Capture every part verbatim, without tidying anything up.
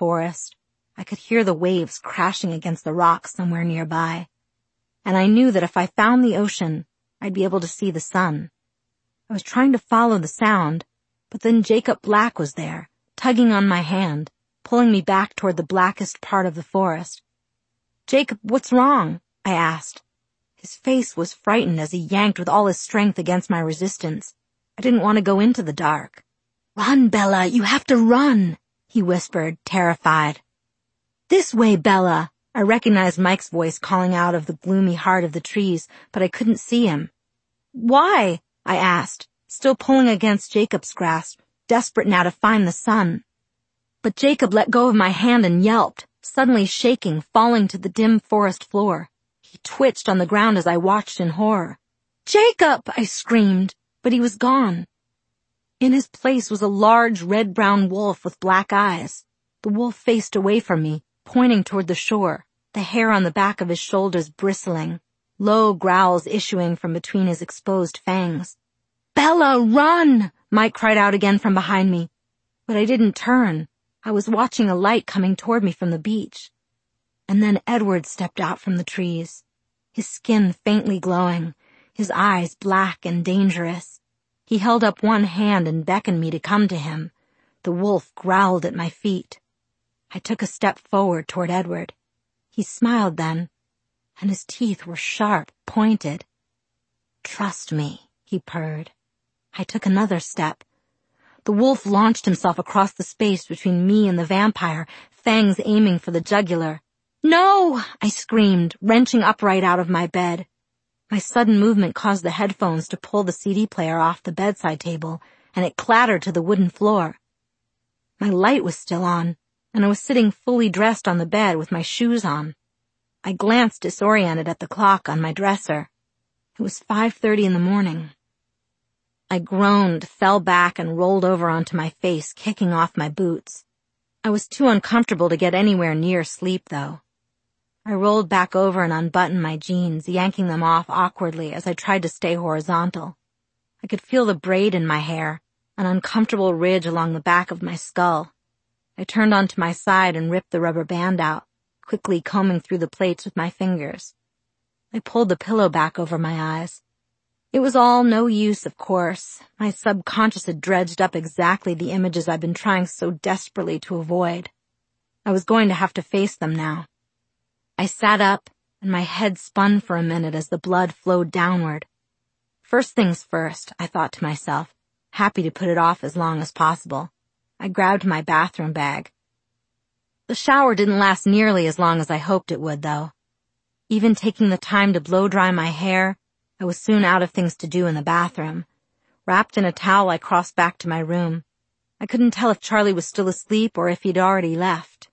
forest. I could hear the waves crashing against the rocks somewhere nearby. And I knew that if I found the ocean, I'd be able to see the sun. I was trying to follow the sound, but then Jacob Black was there, tugging on my hand, pulling me back toward the blackest part of the forest. "Jacob, what's wrong?" I asked. His face was frightened as he yanked with all his strength against my resistance. I didn't want to go into the dark. "Run, Bella, you have to run," he whispered, terrified. "This way, Bella." I recognized Mike's voice calling out of the gloomy heart of the trees, but I couldn't see him. "Why?" I asked, still pulling against Jacob's grasp, desperate now to find the sun. But Jacob let go of my hand and yelped, suddenly shaking, falling to the dim forest floor. He twitched on the ground as I watched in horror. "Jacob!" I screamed, but he was gone. In his place was a large red-brown wolf with black eyes. The wolf faced away from me, pointing toward the shore, the hair on the back of his shoulders bristling, low growls issuing from between his exposed fangs. "Bella, run!" Mike cried out again from behind me. But I didn't turn. I was watching a light coming toward me from the beach. And then Edward stepped out from the trees, his skin faintly glowing, his eyes black and dangerous. He held up one hand and beckoned me to come to him. The wolf growled at my feet. I took a step forward toward Edward. He smiled then, and his teeth were sharp, pointed. "Trust me," he purred. I took another step. The wolf launched himself across the space between me and the vampire, fangs aiming for the jugular. "No!" I screamed, wrenching upright out of my bed. My sudden movement caused the headphones to pull the C D player off the bedside table, and it clattered to the wooden floor. My light was still on, and I was sitting fully dressed on the bed with my shoes on. I glanced disoriented at the clock on my dresser. It was five thirty in the morning. I groaned, fell back, and rolled over onto my face, kicking off my boots. I was too uncomfortable to get anywhere near sleep, though. I rolled back over and unbuttoned my jeans, yanking them off awkwardly as I tried to stay horizontal. I could feel the braid in my hair, an uncomfortable ridge along the back of my skull. I turned onto my side and ripped the rubber band out, quickly combing through the plaits with my fingers. I pulled the pillow back over my eyes. It was all no use, of course. My subconscious had dredged up exactly the images I'd been trying so desperately to avoid. I was going to have to face them now. I sat up, and my head spun for a minute as the blood flowed downward. First things first, I thought to myself, happy to put it off as long as possible. I grabbed my bathroom bag. The shower didn't last nearly as long as I hoped it would, though. Even taking the time to blow-dry my hair, I was soon out of things to do in the bathroom. Wrapped in a towel, I crossed back to my room. I couldn't tell if Charlie was still asleep or if he'd already left.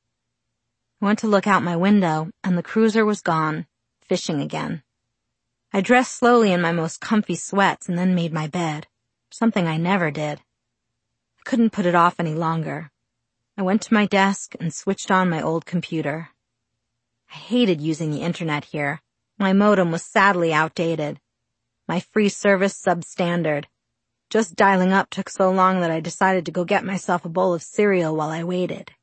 I went to look out my window, and the cruiser was gone, fishing again. I dressed slowly in my most comfy sweats and then made my bed, something I never did. I couldn't put it off any longer. I went to my desk and switched on my old computer. I hated using the internet here. My modem was sadly outdated. My free service substandard. Just dialing up took so long that I decided to go get myself a bowl of cereal while I waited.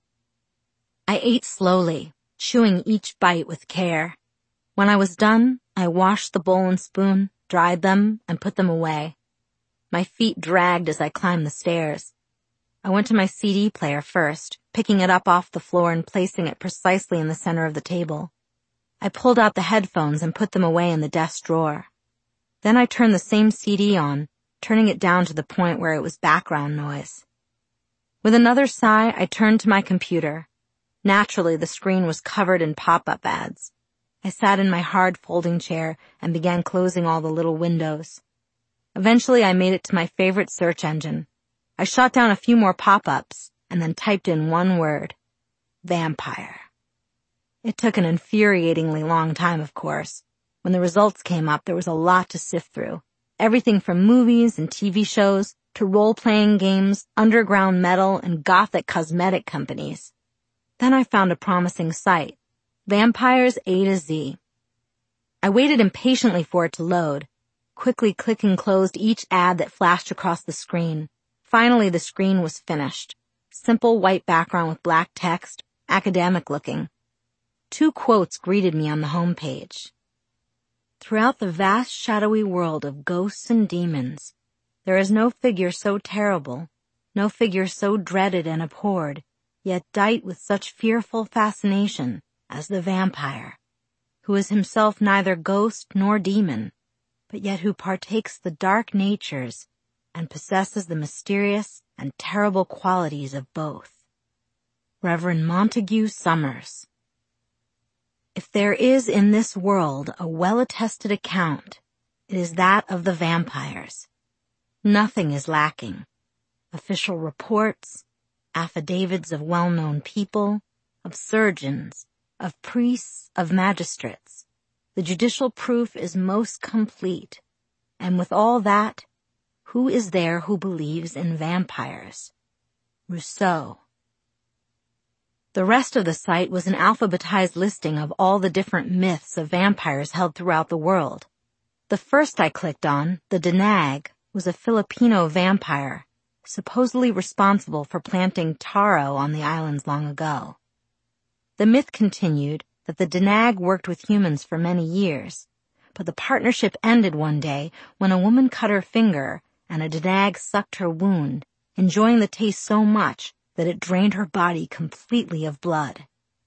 I ate slowly, chewing each bite with care. When I was done, I washed the bowl and spoon, dried them, and put them away. My feet dragged as I climbed the stairs. I went to my C D player first, picking it up off the floor and placing it precisely in the center of the table. I pulled out the headphones and put them away in the desk drawer. Then I turned the same C D on, turning it down to the point where it was background noise. With another sigh, I turned to my computer. Naturally, the screen was covered in pop-up ads. I sat in my hard folding chair and began closing all the little windows. Eventually, I made it to my favorite search engine. I shot down a few more pop-ups and then typed in one word: vampire. It took an infuriatingly long time, of course. When the results came up, there was a lot to sift through. Everything from movies and T V shows to role-playing games, underground metal, and gothic cosmetic companies. Then I found a promising site, Vampires A to Z. I waited impatiently for it to load, quickly clicked and closed each ad that flashed across the screen. Finally, the screen was finished. Simple white background with black text, academic-looking. Two quotes greeted me on the homepage. Throughout the vast shadowy world of ghosts and demons, there is no figure so terrible, no figure so dreaded and abhorred, yet dight with such fearful fascination as the vampire, who is himself neither ghost nor demon, but yet who partakes the dark natures and possesses the mysterious and terrible qualities of both. Reverend Montague Summers. If there is in this world a well-attested account, it is that of the vampires. Nothing is lacking. Official reports, affidavits of well-known people, of surgeons, of priests, of magistrates. The judicial proof is most complete. And with all that, who is there who believes in vampires? Rousseau. The rest of the site was an alphabetized listing of all the different myths of vampires held throughout the world. The first I clicked on, the Danag, was a Filipino vampire, supposedly responsible for planting taro on the islands long ago. The myth continued that the Danag worked with humans for many years, but the partnership ended one day when a woman cut her finger and a Danag sucked her wound, enjoying the taste so much that it drained her body completely of blood.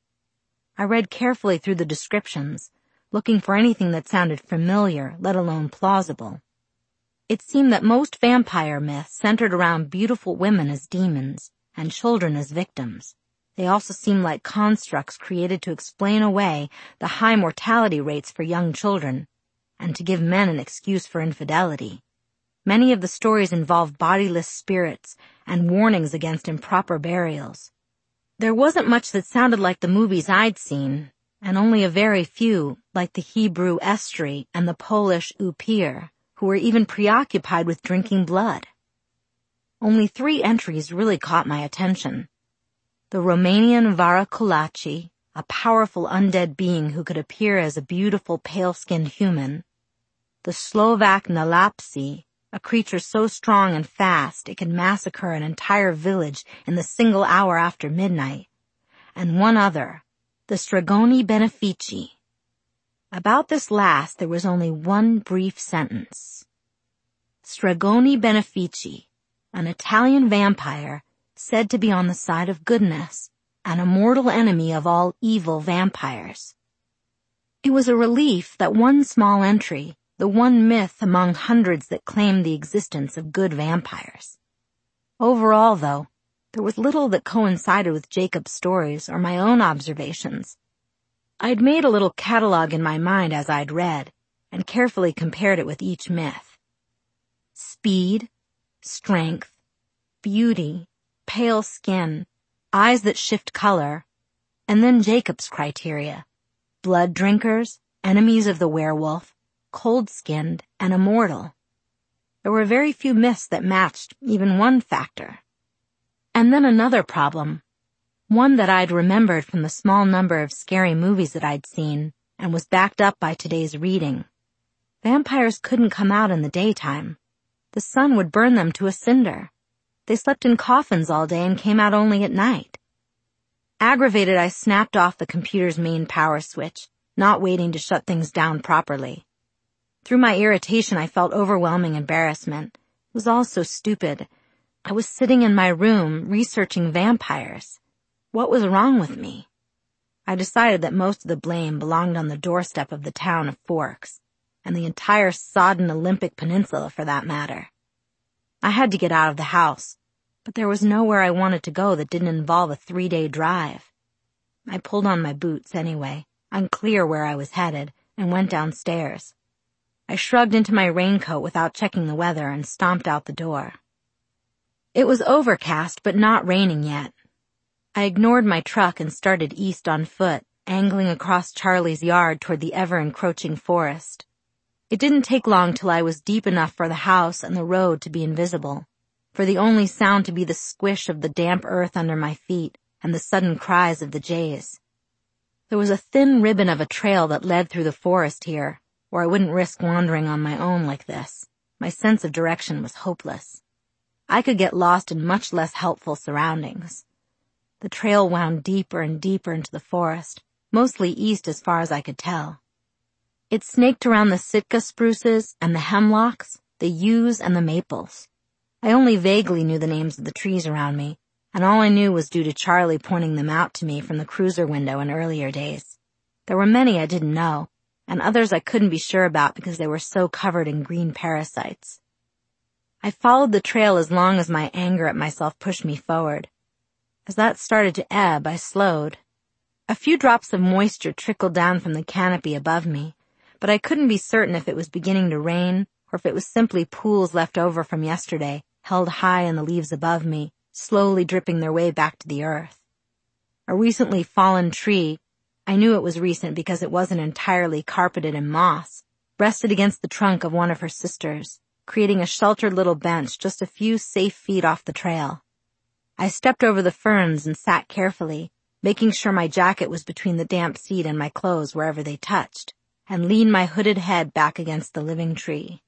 I read carefully through the descriptions, looking for anything that sounded familiar, let alone plausible. It seemed that most vampire myths centered around beautiful women as demons and children as victims. They also seemed like constructs created to explain away the high mortality rates for young children and to give men an excuse for infidelity. Many of the stories involved bodiless spirits and warnings against improper burials. There wasn't much that sounded like the movies I'd seen, and only a very few, like the Hebrew Estri and the Polish Upir, who were even preoccupied with drinking blood. Only three entries really caught my attention. The Romanian Varacolaci, a powerful undead being who could appear as a beautiful pale-skinned human. The Slovak Nalapsi, a creature so strong and fast it could massacre an entire village in the single hour after midnight. And one other, the Stregoni Benefici. About this last there was only one brief sentence. Stregoni Benefici, an Italian vampire said to be on the side of goodness, and a mortal enemy of all evil vampires. It was a relief that one small entry, the one myth among hundreds that claimed the existence of good vampires. Overall, though, there was little that coincided with Jacob's stories or my own observations. I'd made a little catalog in my mind as I'd read, and carefully compared it with each myth. Speed, strength, beauty, pale skin, eyes that shift color, and then Jacob's criteria. Blood drinkers, enemies of the werewolf, cold-skinned, and immortal. There were very few myths that matched even one factor. And then another problem, one that I'd remembered from the small number of scary movies that I'd seen and was backed up by today's reading. Vampires couldn't come out in the daytime. The sun would burn them to a cinder. They slept in coffins all day and came out only at night. Aggravated, I snapped off the computer's main power switch, not waiting to shut things down properly. Through my irritation, I felt overwhelming embarrassment. It was all so stupid. I was sitting in my room researching vampires. What was wrong with me? I decided that most of the blame belonged on the doorstep of the town of Forks, and the entire sodden Olympic Peninsula for that matter. I had to get out of the house, but there was nowhere I wanted to go that didn't involve a three-day drive. I pulled on my boots anyway, unclear where I was headed, and went downstairs. I shrugged into my raincoat without checking the weather and stomped out the door. It was overcast, but not raining yet. I ignored my truck and started east on foot, angling across Charlie's yard toward the ever-encroaching forest. It didn't take long till I was deep enough for the house and the road to be invisible, for the only sound to be the squish of the damp earth under my feet and the sudden cries of the jays. There was a thin ribbon of a trail that led through the forest here, or I wouldn't risk wandering on my own like this. My sense of direction was hopeless. I could get lost in much less helpful surroundings. The trail wound deeper and deeper into the forest, mostly east as far as I could tell. It snaked around the Sitka spruces and the hemlocks, the yews and the maples. I only vaguely knew the names of the trees around me, and all I knew was due to Charlie pointing them out to me from the cruiser window in earlier days. There were many I didn't know, and others I couldn't be sure about because they were so covered in green parasites. I followed the trail as long as my anger at myself pushed me forward. As that started to ebb, I slowed. A few drops of moisture trickled down from the canopy above me, but I couldn't be certain if it was beginning to rain or if it was simply pools left over from yesterday, held high in the leaves above me, slowly dripping their way back to the earth. A recently fallen tree, I knew it was recent because it wasn't entirely carpeted in moss, rested against the trunk of one of her sisters, creating a sheltered little bench just a few safe feet off the trail. I stepped over the ferns and sat carefully, making sure my jacket was between the damp seat and my clothes wherever they touched, and leaned my hooded head back against the living tree.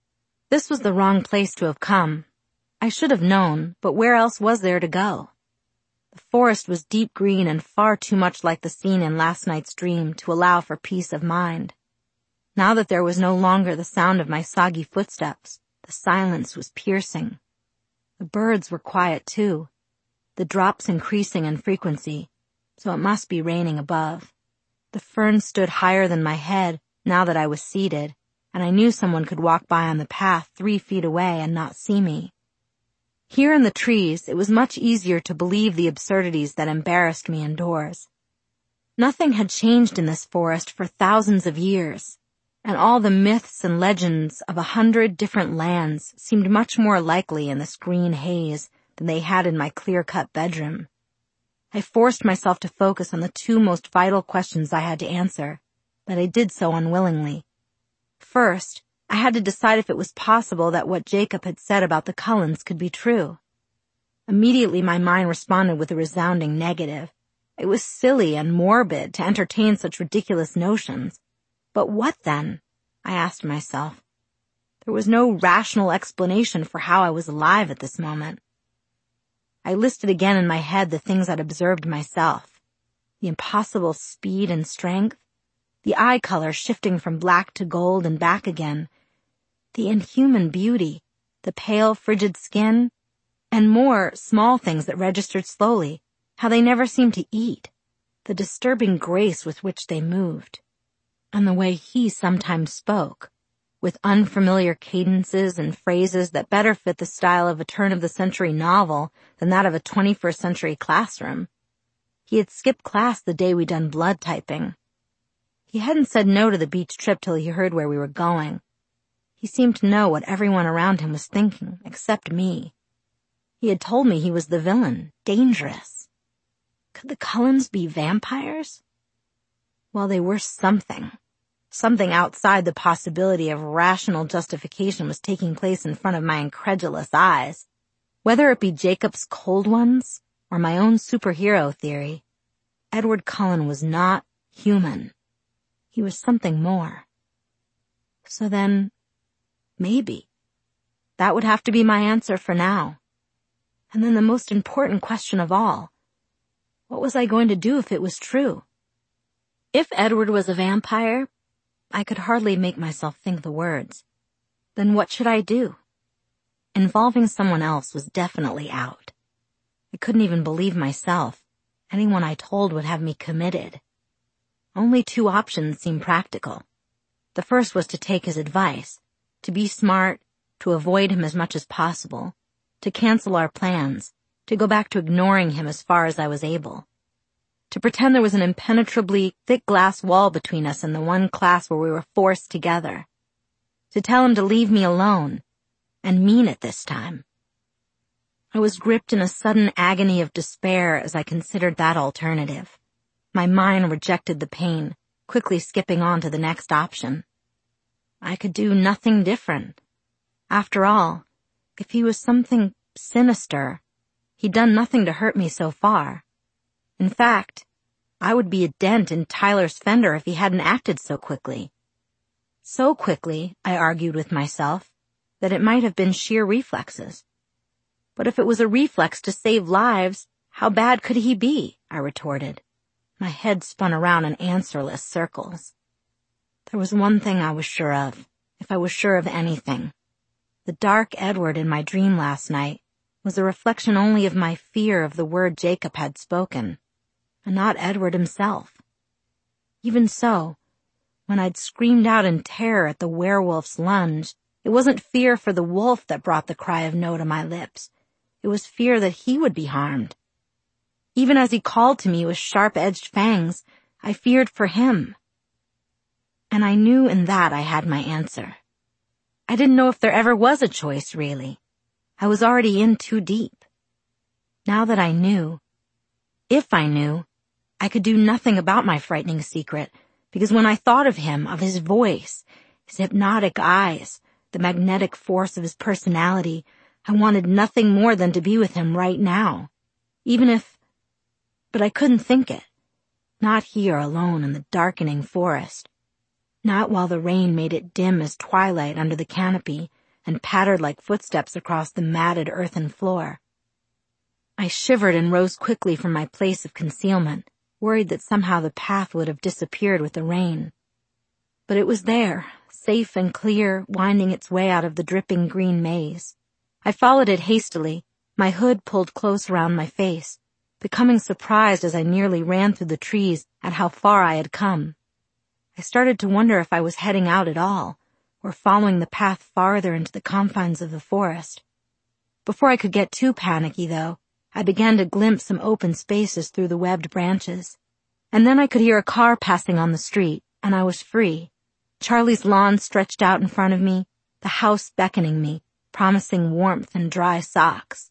This was the wrong place to have come. I should have known, but where else was there to go? The forest was deep green and far too much like the scene in last night's dream to allow for peace of mind. Now that there was no longer the sound of my soggy footsteps, the silence was piercing. The birds were quiet too, the drops increasing in frequency, so it must be raining above. The ferns stood higher than my head now that I was seated, and I knew someone could walk by on the path three feet away and not see me. Here in the trees, it was much easier to believe the absurdities that embarrassed me indoors. Nothing had changed in this forest for thousands of years, and all the myths and legends of a hundred different lands seemed much more likely in this green haze than they had in my clear-cut bedroom. I forced myself to focus on the two most vital questions I had to answer, but I did so unwillingly. First, I had to decide if it was possible that what Jacob had said about the Cullens could be true. Immediately my mind responded with a resounding negative. It was silly and morbid to entertain such ridiculous notions. But what then? I asked myself. There was no rational explanation for how I was alive at this moment. I listed again in my head the things I'd observed myself. The impossible speed and strength, the eye color shifting from black to gold and back again, the inhuman beauty, the pale, frigid skin, and more small things that registered slowly, how they never seemed to eat, the disturbing grace with which they moved, and the way he sometimes spoke, with unfamiliar cadences and phrases that better fit the style of a turn-of-the-century novel than that of a twenty-first century classroom. He had skipped class the day we'd done blood typing. He hadn't said no to the beach trip till he heard where we were going. He seemed to know what everyone around him was thinking, except me. He had told me he was the villain, dangerous. Could the Cullens be vampires? Well, they were something. Something outside the possibility of rational justification was taking place in front of my incredulous eyes. Whether it be Jacob's cold ones or my own superhero theory, Edward Cullen was not human. He was something more. So then, maybe. That would have to be my answer for now. And then the most important question of all, what was I going to do if it was true? If Edward was a vampire, I could hardly make myself think the words. Then what should I do? Involving someone else was definitely out. I couldn't even believe myself. Anyone I told would have me committed. Only two options seemed practical. The first was to take his advice, to be smart, to avoid him as much as possible, to cancel our plans, to go back to ignoring him as far as I was able. To pretend there was an impenetrably thick glass wall between us in the one class where we were forced together. To tell him to leave me alone, and mean it this time. I was gripped in a sudden agony of despair as I considered that alternative. My mind rejected the pain, quickly skipping on to the next option. I could do nothing different. After all, if he was something sinister, he'd done nothing to hurt me so far. In fact, I would be a dent in Tyler's fender if he hadn't acted so quickly. So quickly, I argued with myself, that it might have been sheer reflexes. But if it was a reflex to save lives, How bad could he be? I retorted. My head spun around in answerless circles. There was one thing I was sure of, if I was sure of anything. The dark Edward in my dream last night was a reflection only of my fear of the word Jacob had spoken, and not Edward himself. Even so, when I'd screamed out in terror at the werewolf's lunge, it wasn't fear for the wolf that brought the cry of no to my lips. It was fear that he would be harmed. Even as he called to me with sharp-edged fangs, I feared for him. And I knew in that I had my answer. I didn't know if there ever was a choice, really. I was already in too deep. Now that I knew, if I knew, I could do nothing about my frightening secret, because when I thought of him, of his voice, his hypnotic eyes, the magnetic force of his personality, I wanted nothing more than to be with him right now. Even if... But I couldn't think it. Not here alone in the darkening forest. Not while the rain made it dim as twilight under the canopy and pattered like footsteps across the matted earthen floor. I shivered and rose quickly from my place of concealment, worried that somehow the path would have disappeared with the rain. But it was there, safe and clear, winding its way out of the dripping green maze. I followed it hastily, my hood pulled close around my face, becoming surprised as I nearly ran through the trees at how far I had come. I started to wonder if I was heading out at all, or following the path farther into the confines of the forest. Before I could get too panicky, though, I began to glimpse some open spaces through the webbed branches. And then I could hear a car passing on the street, and I was free. Charlie's lawn stretched out in front of me, the house beckoning me, promising warmth and dry socks.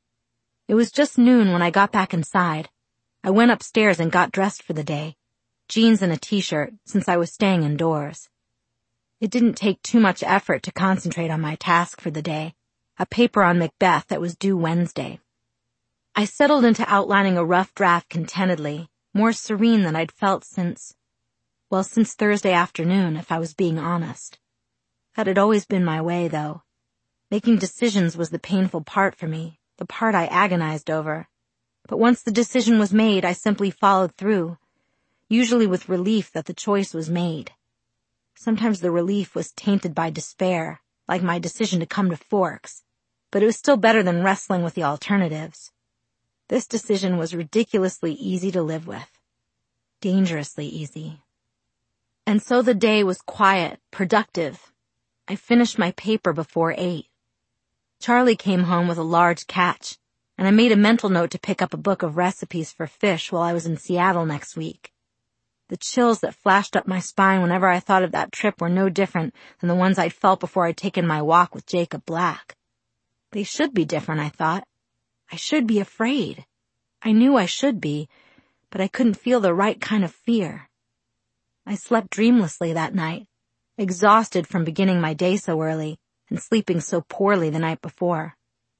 It was just noon when I got back inside. I went upstairs and got dressed for the day. Jeans and a t-shirt, since I was staying indoors. It didn't take too much effort to concentrate on my task for the day, a paper on Macbeth that was due Wednesday. I settled into outlining a rough draft contentedly, more serene than I'd felt since, well, since Thursday afternoon, if I was being honest. That had always been my way, though. Making decisions was the painful part for me, the part I agonized over. But once the decision was made, I simply followed through, usually with relief that the choice was made. Sometimes the relief was tainted by despair, like my decision to come to Forks, but it was still better than wrestling with the alternatives. This decision was ridiculously easy to live with. Dangerously easy. And so the day was quiet, productive. I finished my paper before eight. Charlie came home with a large catch, and I made a mental note to pick up a book of recipes for fish while I was in Seattle next week. The chills that flashed up my spine whenever I thought of that trip were no different than the ones I'd felt before I'd taken my walk with Jacob Black. They should be different, I thought. I should be afraid. I knew I should be, but I couldn't feel the right kind of fear. I slept dreamlessly that night, exhausted from beginning my day so early and sleeping so poorly the night before.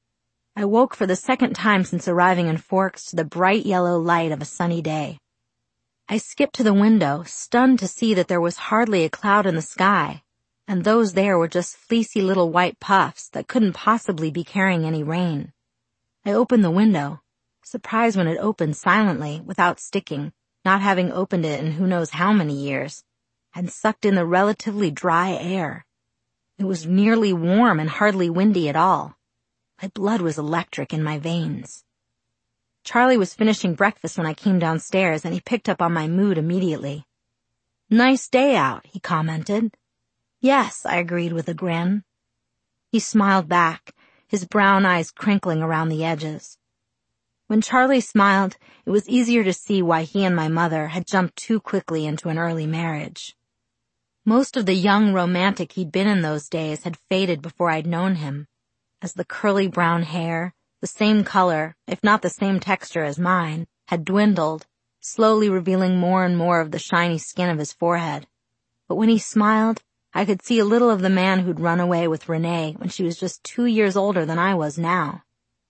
I woke for the second time since arriving in Forks to the bright yellow light of a sunny day. I skipped to the window, stunned to see that there was hardly a cloud in the sky, and those there were just fleecy little white puffs that couldn't possibly be carrying any rain. I opened the window, surprised when it opened silently, without sticking, not having opened it in who knows how many years, and sucked in the relatively dry air. It was nearly warm and hardly windy at all. My blood was electric in my veins. Charlie was finishing breakfast when I came downstairs, and he picked up on my mood immediately. "Nice day out," he commented. "Yes," I agreed with a grin. He smiled back, his brown eyes crinkling around the edges. When Charlie smiled, it was easier to see why he and my mother had jumped too quickly into an early marriage. Most of the young romantic he'd been in those days had faded before I'd known him, as the curly brown hair, the same color, if not the same texture as mine, had dwindled, slowly revealing more and more of the shiny skin of his forehead. But when he smiled, I could see a little of the man who'd run away with Renee when she was just two years older than I was now.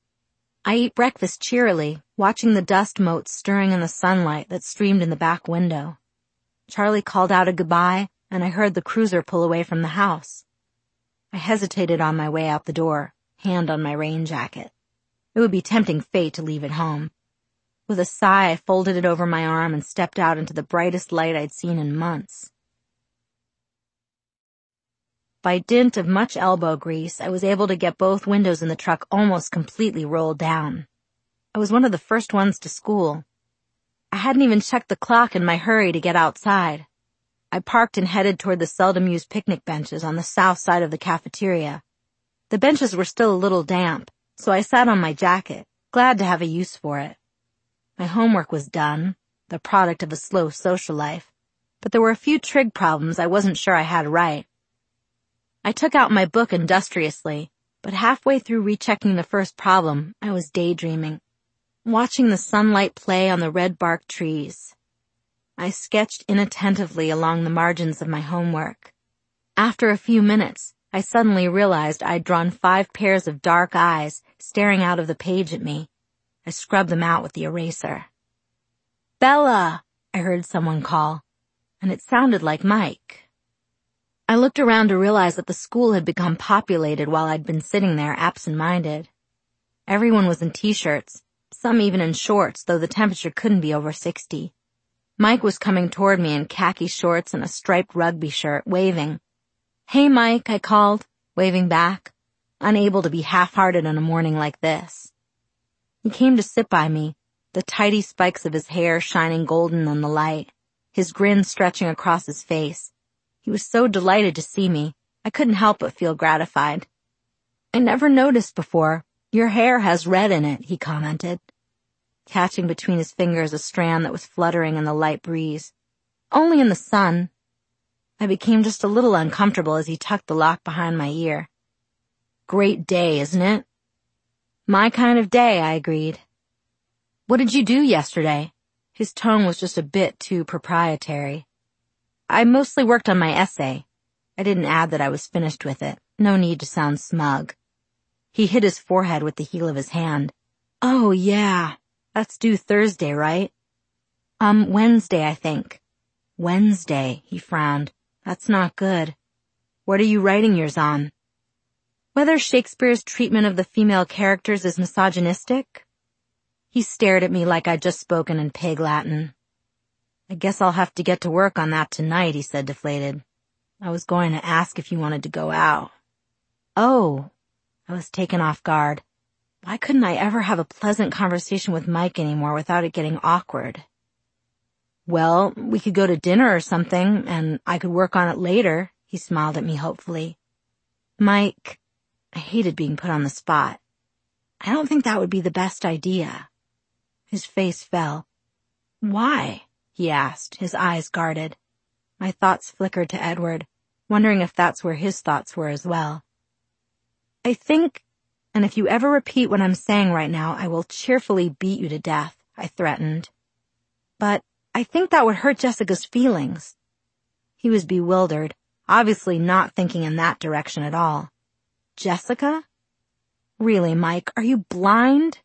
I ate breakfast cheerily, watching the dust motes stirring in the sunlight that streamed in the back window. Charlie called out a goodbye, and I heard the cruiser pull away from the house. I hesitated on my way out the door, hand on my rain jacket. It would be tempting fate to leave it home, With a sigh, I folded it over my arm and stepped out into the brightest light I'd seen in months. By dint of much elbow grease, I was able to get both windows in the truck almost completely rolled down. I was one of the first ones to school. I hadn't even checked the clock in my hurry to get outside. I parked and headed toward the seldom-used picnic benches on the south side of the cafeteria. The benches were still a little damp, so I sat on my jacket, glad to have a use for it. My homework was done, the product of a slow social life, but there were a few trig problems I wasn't sure I had right. I took out my book industriously, but halfway through rechecking the first problem, I was daydreaming, watching the sunlight play on the red-barked trees. I sketched inattentively along the margins of my homework. After a few minutes, I suddenly realized I'd drawn five pairs of dark eyes staring out of the page at me. I scrubbed them out with the eraser. "Bella!" I heard someone call, and it sounded like Mike. I looked around to realize that the school had become populated while I'd been sitting there absent-minded. Everyone was in t-shirts, some even in shorts, though the temperature couldn't be over sixty. Mike was coming toward me in khaki shorts and a striped rugby shirt, waving. "Hey, Mike," I called, waving back, unable to be half-hearted on a morning like this. He came to sit by me, the tidy spikes of his hair shining golden in the light, his grin stretching across his face. He was so delighted to see me, I couldn't help but feel gratified. "I never noticed before. Your hair has red in it," he commented, catching between his fingers a strand that was fluttering in the light breeze. "Only in the sun." I became just a little uncomfortable as he tucked the lock behind my ear. "Great day, isn't it?" "My kind of day," I agreed. "What did you do yesterday?" His tone was just a bit too proprietary. "I mostly worked on my essay." I didn't add that I was finished with it. No need to sound smug. He hit his forehead with the heel of his hand. "Oh, yeah. That's due Thursday, right?" Um, Wednesday, I think." "Wednesday," he frowned. "That's not good. What are you writing yours on?" "Whether Shakespeare's treatment of the female characters is misogynistic?" He stared at me like I'd just spoken in pig Latin. "I guess I'll have to get to work on that tonight," he said, deflated. "I was going to ask if you wanted to go out." "Oh." I was taken off guard. Why couldn't I ever have a pleasant conversation with Mike anymore without it getting awkward? "Well, we could go to dinner or something, and I could work on it later," he smiled at me hopefully. "Mike," I hated being put on the spot. "I don't think that would be the best idea." His face fell. "Why?" he asked, his eyes guarded. My thoughts flickered to Edward, wondering if that's where his thoughts were as well. "I think, and if you ever repeat what I'm saying right now, I will cheerfully beat you to death," I threatened. "But I think that would hurt Jessica's feelings." He was bewildered, obviously not thinking in that direction at all. "Jessica? Really, Mike, are you blind?"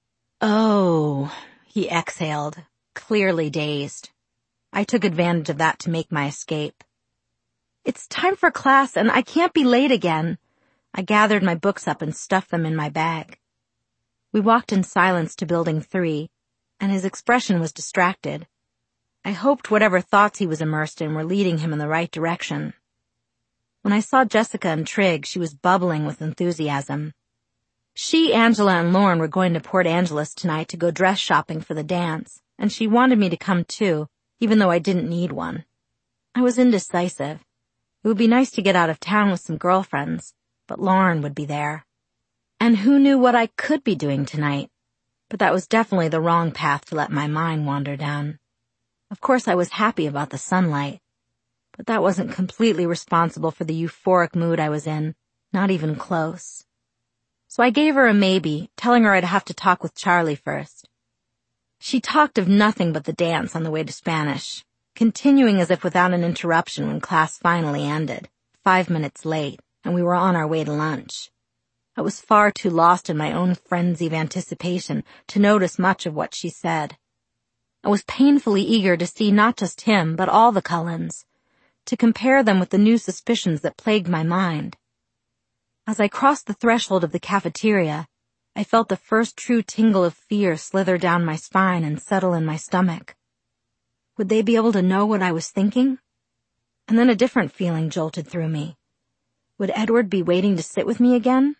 "Oh," he exhaled, clearly dazed. I took advantage of that to make my escape. "It's time for class and I can't be late again." I gathered my books up and stuffed them in my bag. We walked in silence to Building three, and his expression was distracted. I hoped whatever thoughts he was immersed in were leading him in the right direction. When I saw Jessica and Trig, she was bubbling with enthusiasm. She, Angela, and Lauren were going to Port Angeles tonight to go dress shopping for the dance, and she wanted me to come too, even though I didn't need one. I was indecisive. It would be nice to get out of town with some girlfriends, but Lauren would be there. And who knew what I could be doing tonight? But that was definitely the wrong path to let my mind wander down. Of course I was happy about the sunlight, but that wasn't completely responsible for the euphoric mood I was in, not even close. So I gave her a maybe, telling her I'd have to talk with Charlie first. She talked of nothing but the dance on the way to Spanish, continuing as if without an interruption when class finally ended, five minutes late, and we were on our way to lunch. I was far too lost in my own frenzy of anticipation to notice much of what she said. I was painfully eager to see not just him, but all the Cullens, to compare them with the new suspicions that plagued my mind. As I crossed the threshold of the cafeteria, I felt the first true tingle of fear slither down my spine and settle in my stomach. Would they be able to know what I was thinking? And then a different feeling jolted through me. Would Edward be waiting to sit with me again?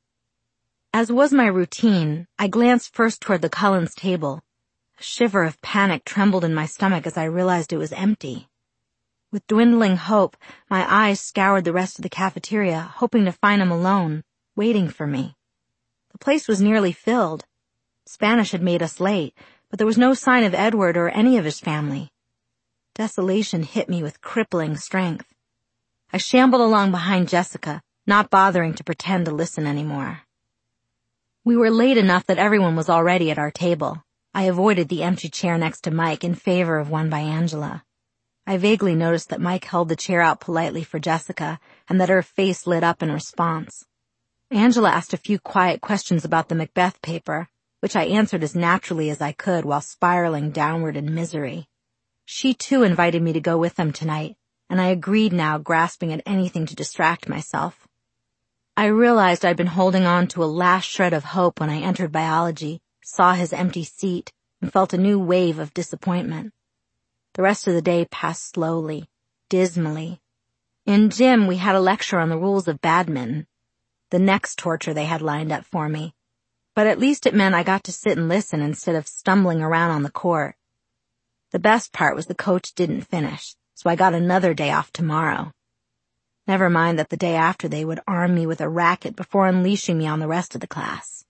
As was my routine, I glanced first toward the Cullens table. A shiver of panic trembled in my stomach as I realized it was empty. With dwindling hope, my eyes scoured the rest of the cafeteria, hoping to find him alone, waiting for me. The place was nearly filled. Spanish had made us late, but there was no sign of Edward or any of his family. Desolation hit me with crippling strength. I shambled along behind Jessica, not bothering to pretend to listen anymore. We were late enough that everyone was already at our table. I avoided the empty chair next to Mike in favor of one by Angela. I vaguely noticed that Mike held the chair out politely for Jessica and that her face lit up in response. Angela asked a few quiet questions about the Macbeth paper, which I answered as naturally as I could while spiraling downward in misery. She too invited me to go with them tonight, and I agreed now, grasping at anything to distract myself. I realized I'd been holding on to a last shred of hope when I entered biology, saw his empty seat, and felt a new wave of disappointment. The rest of the day passed slowly, dismally. In gym, we had a lecture on the rules of badminton, the next torture they had lined up for me. But at least it meant I got to sit and listen instead of stumbling around on the court. The best part was the coach didn't finish, so I got another day off tomorrow. Never mind that the day after they would arm me with a racket before unleashing me on the rest of the class.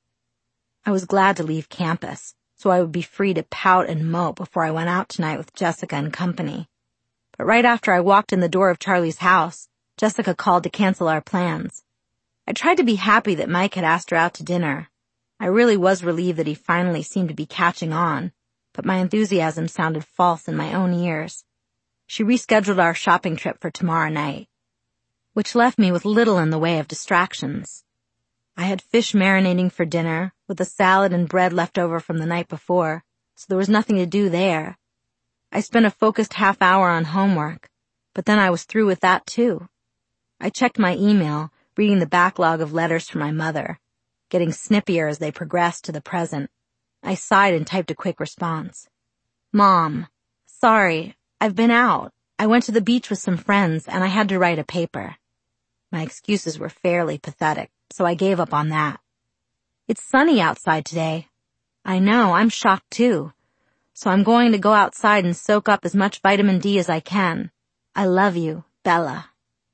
I was glad to leave campus, so I would be free to pout and mope before I went out tonight with Jessica and company. But right after I walked in the door of Charlie's house, Jessica called to cancel our plans. I tried to be happy that Mike had asked her out to dinner. I really was relieved that he finally seemed to be catching on, but my enthusiasm sounded false in my own ears. She rescheduled our shopping trip for tomorrow night, which left me with little in the way of distractions. I had fish marinating for dinner, with a salad and bread left over from the night before, so there was nothing to do there. I spent a focused half hour on homework, but then I was through with that too. I checked my email, reading the backlog of letters from my mother, getting snippier as they progressed to the present. I sighed and typed a quick response. Mom, sorry, I've been out. I went to the beach with some friends and I had to write a paper. My excuses were fairly pathetic, so I gave up on that. It's sunny outside today. I know, I'm shocked too. So I'm going to go outside and soak up as much vitamin D as I can. I love you, Bella.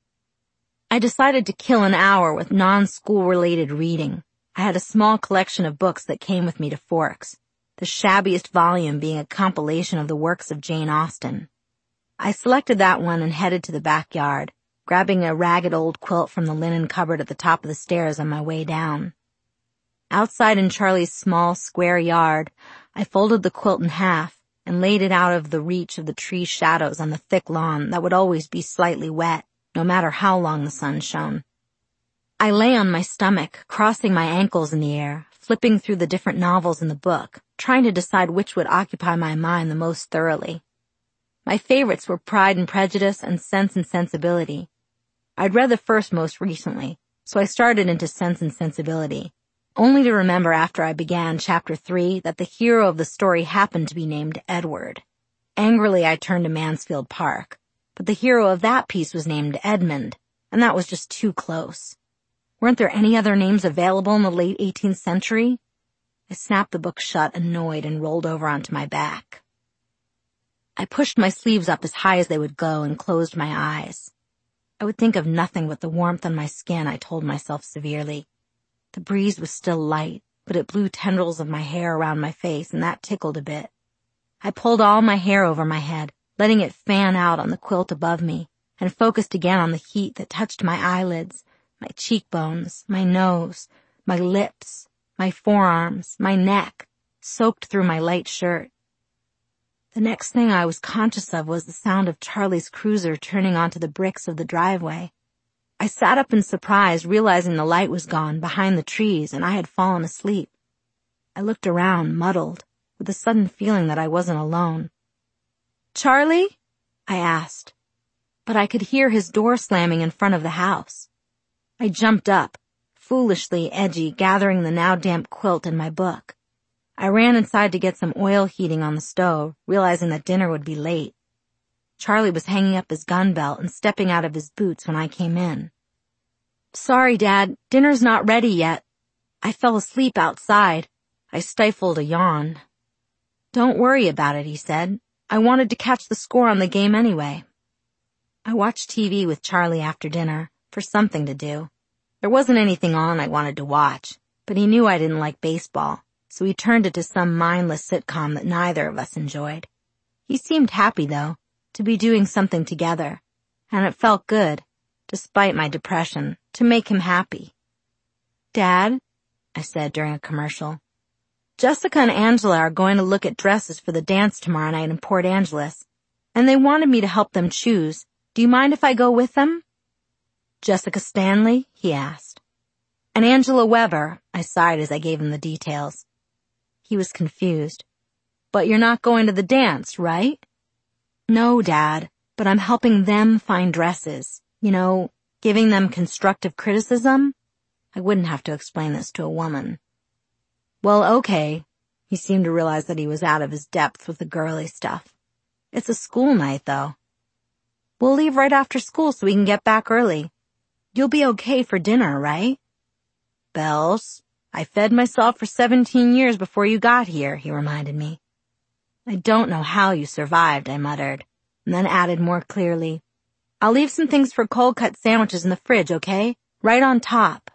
I decided to kill an hour with non-school related reading. I had a small collection of books that came with me to Forks, the shabbiest volume being a compilation of the works of Jane Austen. I selected that one and headed to the backyard, grabbing a ragged old quilt from the linen cupboard at the top of the stairs on my way down. Outside in Charlie's small, square yard, I folded the quilt in half and laid it out of the reach of the tree shadows on the thick lawn that would always be slightly wet, no matter how long the sun shone. I lay on my stomach, crossing my ankles in the air, flipping through the different novels in the book, trying to decide which would occupy my mind the most thoroughly. My favorites were Pride and Prejudice and Sense and Sensibility. I'd read the first most recently, so I started into Sense and Sensibility, only to remember after I began chapter three that the hero of the story happened to be named Edward. Angrily I turned to Mansfield Park, but the hero of that piece was named Edmund, and that was just too close. Weren't there any other names available in the late eighteenth century? I snapped the book shut, annoyed, and rolled over onto my back. I pushed my sleeves up as high as they would go and closed my eyes. I would think of nothing but the warmth on my skin, I told myself severely. The breeze was still light, but it blew tendrils of my hair around my face, and that tickled a bit. I pulled all my hair over my head, letting it fan out on the quilt above me, and focused again on the heat that touched my eyelids, my cheekbones, my nose, my lips, my forearms, my neck, soaked through my light shirt. The next thing I was conscious of was the sound of Charlie's cruiser turning onto the bricks of the driveway. I sat up in surprise, realizing the light was gone behind the trees and I had fallen asleep. I looked around, muddled, with a sudden feeling that I wasn't alone. "Charlie?" I asked, but I could hear his door slamming in front of the house. I jumped up, foolishly edgy, gathering the now damp quilt and my book. I ran inside to get some oil heating on the stove, realizing that dinner would be late. Charlie was hanging up his gun belt and stepping out of his boots when I came in. "Sorry, Dad, dinner's not ready yet. I fell asleep outside." I stifled a yawn. "Don't worry about it," he said. "I wanted to catch the score on the game anyway." I watched T V with Charlie after dinner, for something to do. There wasn't anything on I wanted to watch, but he knew I didn't like baseball, so he turned it to some mindless sitcom that neither of us enjoyed. He seemed happy, though, to be doing something together, and it felt good, despite my depression, to make him happy. "Dad," I said during a commercial, "Jessica and Angela are going to look at dresses for the dance tomorrow night in Port Angeles, and they wanted me to help them choose. Do you mind if I go with them?" "Jessica Stanley?" he asked. "And Angela Weber," I sighed as I gave him the details. He was confused. "But you're not going to the dance, right?" "No, Dad, but I'm helping them find dresses. You know, giving them constructive criticism." I wouldn't have to explain this to a woman. "Well, okay." He seemed to realize that he was out of his depth with the girly stuff. "It's a school night, though." "We'll leave right after school so we can get back early. You'll be okay for dinner, right?" "Bells, I fed myself for seventeen years before you got here," he reminded me. "I don't know how you survived," I muttered, and then added more clearly, "I'll leave some things for cold-cut sandwiches in the fridge, okay? Right on top."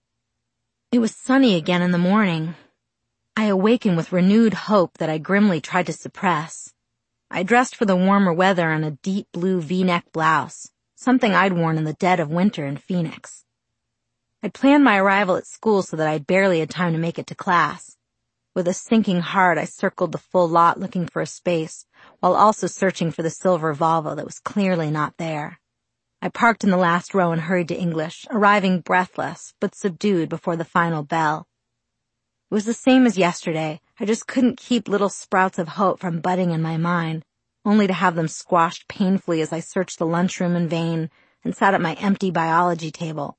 It was sunny again in the morning. I awakened with renewed hope that I grimly tried to suppress. I dressed for the warmer weather in a deep blue V-neck blouse, something I'd worn in the dead of winter in Phoenix. I'd planned my arrival at school so that I barely had time to make it to class. With a sinking heart, I circled the full lot looking for a space, while also searching for the silver Volvo that was clearly not there. I parked in the last row and hurried to English, arriving breathless, but subdued before the final bell. It was the same as yesterday. I just couldn't keep little sprouts of hope from budding in my mind, only to have them squashed painfully as I searched the lunchroom in vain and sat at my empty biology table.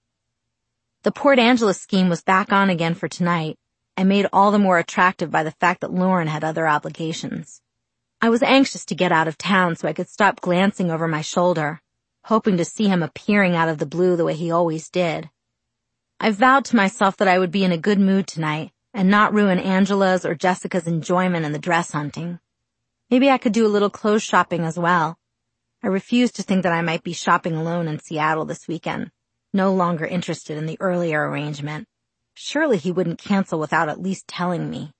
The Port Angeles scheme was back on again for tonight, and made all the more attractive by the fact that Lauren had other obligations. I was anxious to get out of town so I could stop glancing over my shoulder, hoping to see him appearing out of the blue the way he always did. I vowed to myself that I would be in a good mood tonight and not ruin Angela's or Jessica's enjoyment in the dress hunting. Maybe I could do a little clothes shopping as well. I refused to think that I might be shopping alone in Seattle this weekend, no longer interested in the earlier arrangement. Surely he wouldn't cancel without at least telling me.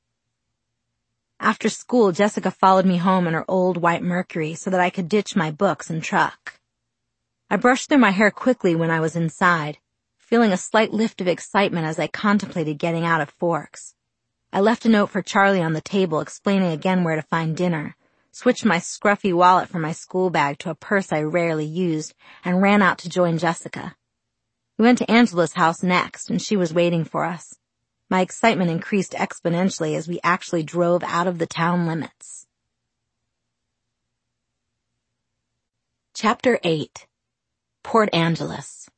After school, Jessica followed me home in her old white Mercury so that I could ditch my books and truck. I brushed through my hair quickly when I was inside, feeling a slight lift of excitement as I contemplated getting out of Forks. I left a note for Charlie on the table explaining again where to find dinner, switched my scruffy wallet from my school bag to a purse I rarely used, and ran out to join Jessica. We went to Angela's house next, and she was waiting for us. My excitement increased exponentially as we actually drove out of the town limits. Chapter eight. Port Angeles.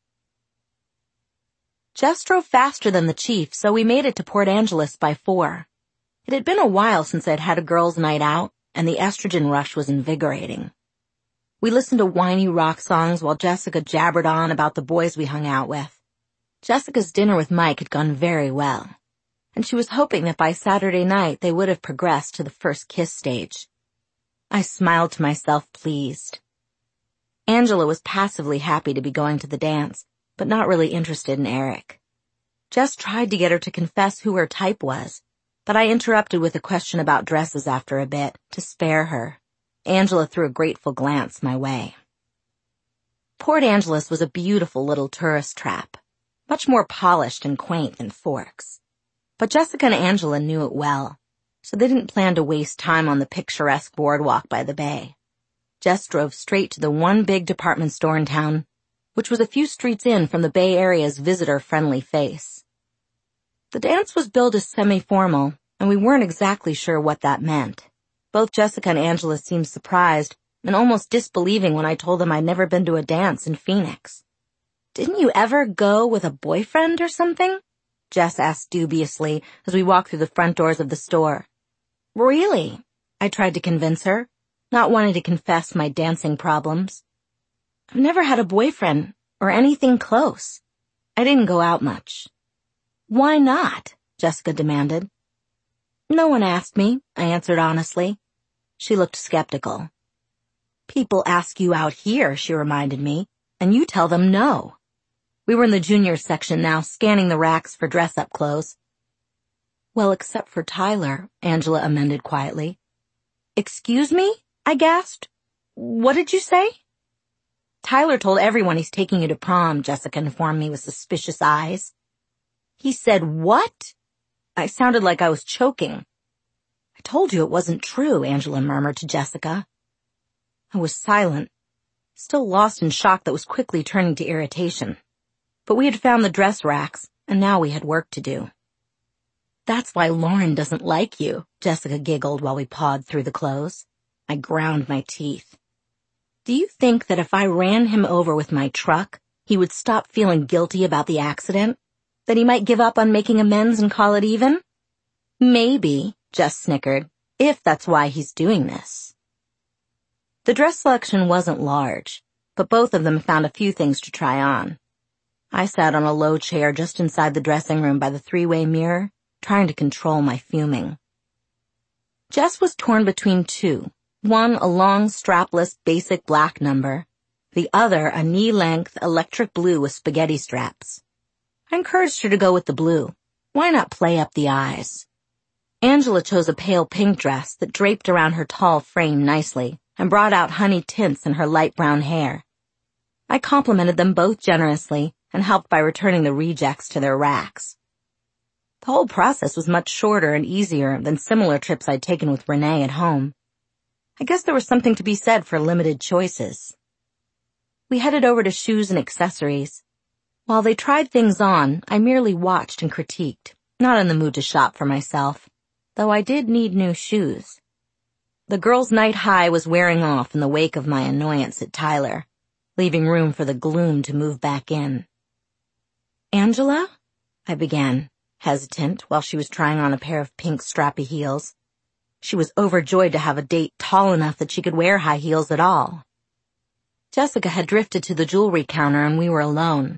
Jess drove faster than the chief, so we made it to Port Angeles by four. It had been a while since I'd had a girls' night out, and the estrogen rush was invigorating. We listened to whiny rock songs while Jessica jabbered on about the boys we hung out with. Jessica's dinner with Mike had gone very well, and she was hoping that by Saturday night they would have progressed to the first kiss stage. I smiled to myself, pleased. Angela was passively happy to be going to the dance, but not really interested in Eric. Jess tried to get her to confess who her type was, but I interrupted with a question about dresses after a bit, to spare her. Angela threw a grateful glance my way. Port Angeles was a beautiful little tourist trap, much more polished and quaint than Forks. But Jessica and Angela knew it well, so they didn't plan to waste time on the picturesque boardwalk by the bay. Jess drove straight to the one big department store in town, which was a few streets in from the Bay Area's visitor-friendly face. The dance was billed as semi-formal, and we weren't exactly sure what that meant. Both Jessica and Angela seemed surprised and almost disbelieving when I told them I'd never been to a dance in Phoenix. Didn't you ever go with a boyfriend or something? Jess asked dubiously as we walked through the front doors of the store. Really? I tried to convince her, not wanting to confess my dancing problems. I've never had a boyfriend or anything close. I didn't go out much. Why not? Jessica demanded. No one asked me, I answered honestly. She looked skeptical. People ask you out here, she reminded me, and you tell them no. We were in the junior section now, scanning the racks for dress-up clothes. Well, except for Tyler, Angela amended quietly. Excuse me? I gasped. What did you say? Tyler told everyone he's taking you to prom, Jessica informed me with suspicious eyes. He said what? I sounded like I was choking. I told you it wasn't true, Angela murmured to Jessica. I was silent, still lost in shock that was quickly turning to irritation. But we had found the dress racks, and now we had work to do. That's why Lauren doesn't like you, Jessica giggled while we pawed through the clothes. I ground my teeth. Do you think that if I ran him over with my truck, he would stop feeling guilty about the accident? That he might give up on making amends and call it even? Maybe, Jess snickered, if that's why he's doing this. The dress selection wasn't large, but both of them found a few things to try on. I sat on a low chair just inside the dressing room by the three-way mirror, trying to control my fuming. Jess was torn between two, one a long, strapless, basic black number, the other a knee-length electric blue with spaghetti straps. I encouraged her to go with the blue. Why not play up the eyes? Angela chose a pale pink dress that draped around her tall frame nicely and brought out honey tints in her light brown hair. I complimented them both generously and helped by returning the rejects to their racks. The whole process was much shorter and easier than similar trips I'd taken with Renee at home. I guess there was something to be said for limited choices. We headed over to shoes and accessories. While they tried things on, I merely watched and critiqued, not in the mood to shop for myself, though I did need new shoes. The girls' night high was wearing off in the wake of my annoyance at Tyler, leaving room for the gloom to move back in. Angela? I began, hesitant, while she was trying on a pair of pink strappy heels. She was overjoyed to have a date tall enough that she could wear high heels at all. Jessica had drifted to the jewelry counter and we were alone.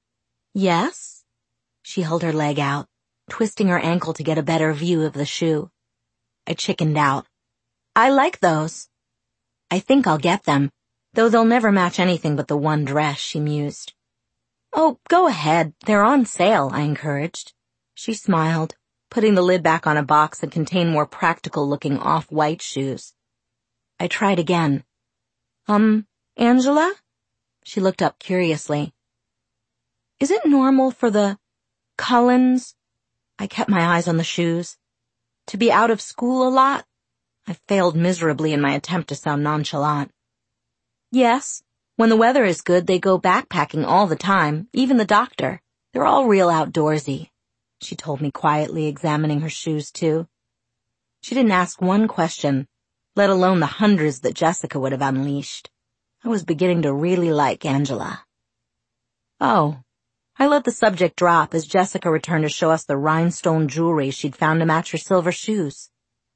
Yes? She held her leg out, twisting her ankle to get a better view of the shoe. I chickened out. I like those. I think I'll get them, though they'll never match anything but the one dress, she mused. Oh, go ahead. They're on sale, I encouraged. She smiled, putting the lid back on a box that contained more practical-looking off-white shoes. I tried again. Um, Angela? She looked up curiously. Is it normal for the Cullens? I kept my eyes on the shoes. To be out of school a lot? I failed miserably in my attempt to sound nonchalant. Yes. When the weather is good, they go backpacking all the time, even the doctor. They're all real outdoorsy, she told me quietly, examining her shoes too. She didn't ask one question, let alone the hundreds that Jessica would have unleashed. I was beginning to really like Angela. Oh, I let the subject drop as Jessica returned to show us the rhinestone jewelry she'd found to match her silver shoes.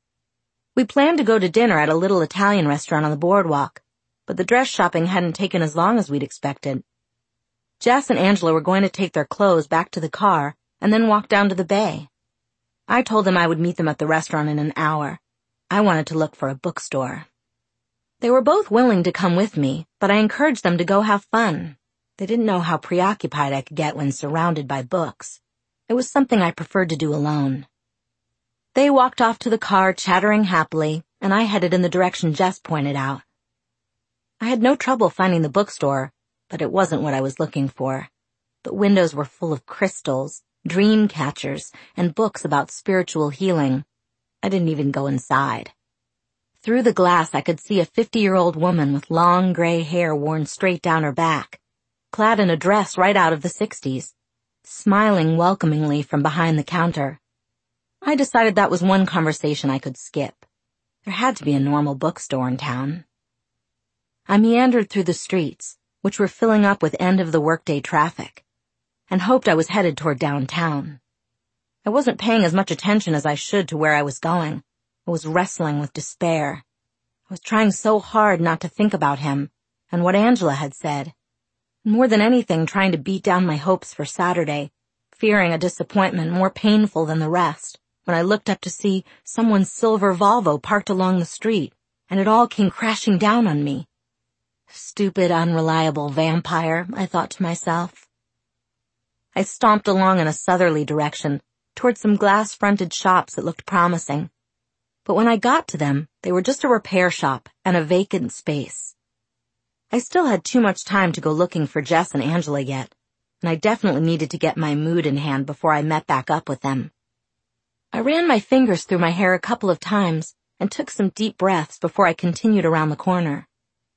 We planned to go to dinner at a little Italian restaurant on the boardwalk, but the dress shopping hadn't taken as long as we'd expected. Jess and Angela were going to take their clothes back to the car and then walk down to the bay. I told them I would meet them at the restaurant in an hour. I wanted to look for a bookstore. They were both willing to come with me, but I encouraged them to go have fun. They didn't know how preoccupied I could get when surrounded by books. It was something I preferred to do alone. They walked off to the car chattering happily, and I headed in the direction Jess pointed out. I had no trouble finding the bookstore, but it wasn't what I was looking for. The windows were full of crystals, dream catchers, and books about spiritual healing. I didn't even go inside. Through the glass I could see a fifty-year-old woman with long gray hair worn straight down her back, clad in a dress right out of the sixties, smiling welcomingly from behind the counter. I decided that was one conversation I could skip. There had to be a normal bookstore in town. I meandered through the streets, which were filling up with end-of-the-workday traffic, and hoped I was headed toward downtown. I wasn't paying as much attention as I should to where I was going. I was wrestling with despair. I was trying so hard not to think about him and what Angela had said. More than anything, trying to beat down my hopes for Saturday, fearing a disappointment more painful than the rest, when I looked up to see someone's silver Volvo parked along the street, and it all came crashing down on me. Stupid, unreliable vampire, I thought to myself. I stomped along in a southerly direction, toward some glass-fronted shops that looked promising. But when I got to them, they were just a repair shop and a vacant space. I still had too much time to go looking for Jess and Angela yet, and I definitely needed to get my mood in hand before I met back up with them. I ran my fingers through my hair a couple of times and took some deep breaths before I continued around the corner.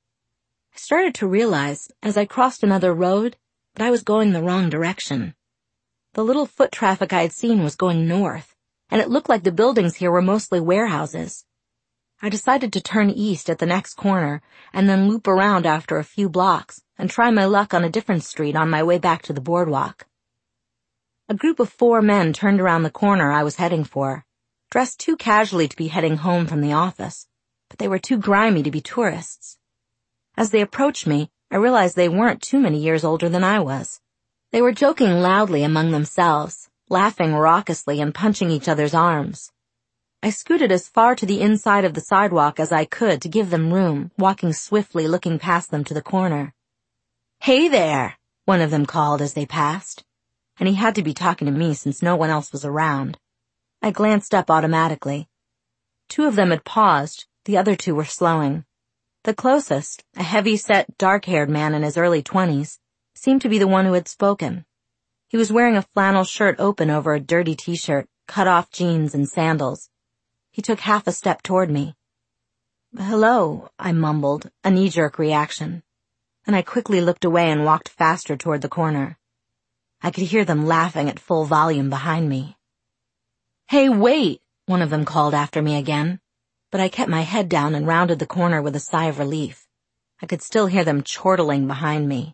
I started to realize, as I crossed another road, that I was going the wrong direction. The little foot traffic I had seen was going north, and it looked like the buildings here were mostly warehouses. I decided to turn east at the next corner and then loop around after a few blocks and try my luck on a different street on my way back to the boardwalk. A group of four men turned around the corner I was heading for, dressed too casually to be heading home from the office, but they were too grimy to be tourists. As they approached me, I realized they weren't too many years older than I was. They were joking loudly among themselves, laughing raucously and punching each other's arms. I scooted as far to the inside of the sidewalk as I could to give them room, walking swiftly looking past them to the corner. "Hey there," one of them called as they passed, and he had to be talking to me since no one else was around. I glanced up automatically. Two of them had paused, the other two were slowing. The closest, a heavy-set, dark-haired man in his early twenties, seemed to be the one who had spoken. He was wearing a flannel shirt open over a dirty t-shirt, cut-off jeans, and sandals. He took half a step toward me. "Hello," I mumbled, a knee-jerk reaction. Then I quickly looked away and walked faster toward the corner. I could hear them laughing at full volume behind me. "Hey, wait," one of them called after me again, but I kept my head down and rounded the corner with a sigh of relief. I could still hear them chortling behind me.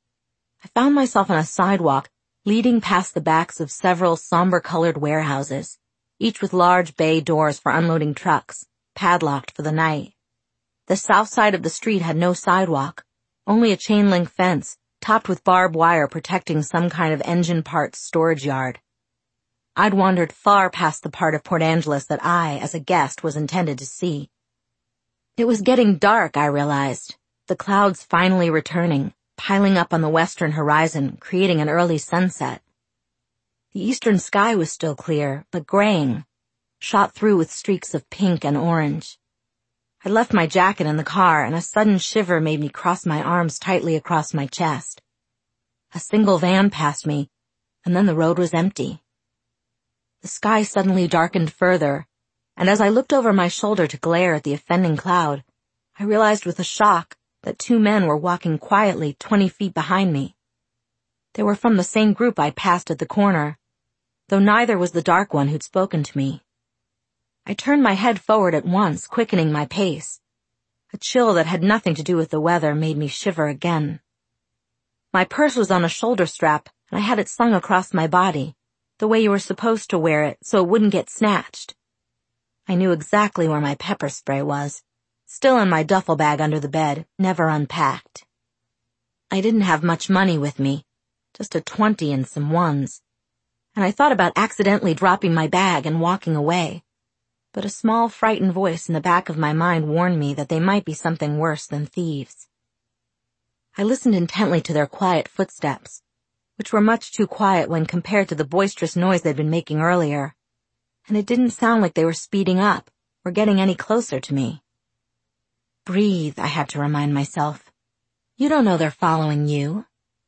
I found myself on a sidewalk leading past the backs of several somber-colored warehouses, each with large bay doors for unloading trucks, padlocked for the night. The south side of the street had no sidewalk, only a chain-link fence topped with barbed wire protecting some kind of engine parts storage yard. I'd wandered far past the part of Port Angeles that I, as a guest, was intended to see. It was getting dark, I realized, the clouds finally returning, piling up on the western horizon, creating an early sunset. The eastern sky was still clear, but graying, shot through with streaks of pink and orange. I left my jacket in the car, and a sudden shiver made me cross my arms tightly across my chest. A single van passed me, and then the road was empty. The sky suddenly darkened further, and as I looked over my shoulder to glare at the offending cloud, I realized with a shock that two men were walking quietly twenty feet behind me. They were from the same group I passed at the corner, though neither was the dark one who'd spoken to me. I turned my head forward at once, quickening my pace. A chill that had nothing to do with the weather made me shiver again. My purse was on a shoulder strap, and I had it slung across my body, the way you were supposed to wear it so it wouldn't get snatched. I knew exactly where my pepper spray was, still in my duffel bag under the bed, never unpacked. I didn't have much money with me, just a twenty and some ones, and I thought about accidentally dropping my bag and walking away. But a small, frightened voice in the back of my mind warned me that they might be something worse than thieves. I listened intently to their quiet footsteps, which were much too quiet when compared to the boisterous noise they'd been making earlier, and it didn't sound like they were speeding up or getting any closer to me. Breathe, I had to remind myself. You don't know they're following you.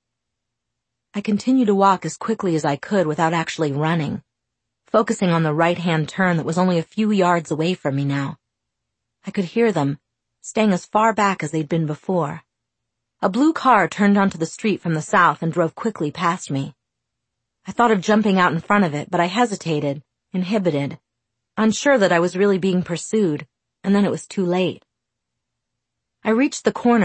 I continued to walk as quickly as I could without actually running, focusing on the right-hand turn that was only a few yards away from me now. I could hear them, staying as far back as they'd been before. A blue car turned onto the street from the south and drove quickly past me. I thought of jumping out in front of it, but I hesitated, inhibited, unsure that I was really being pursued, and then it was too late. I reached the corner,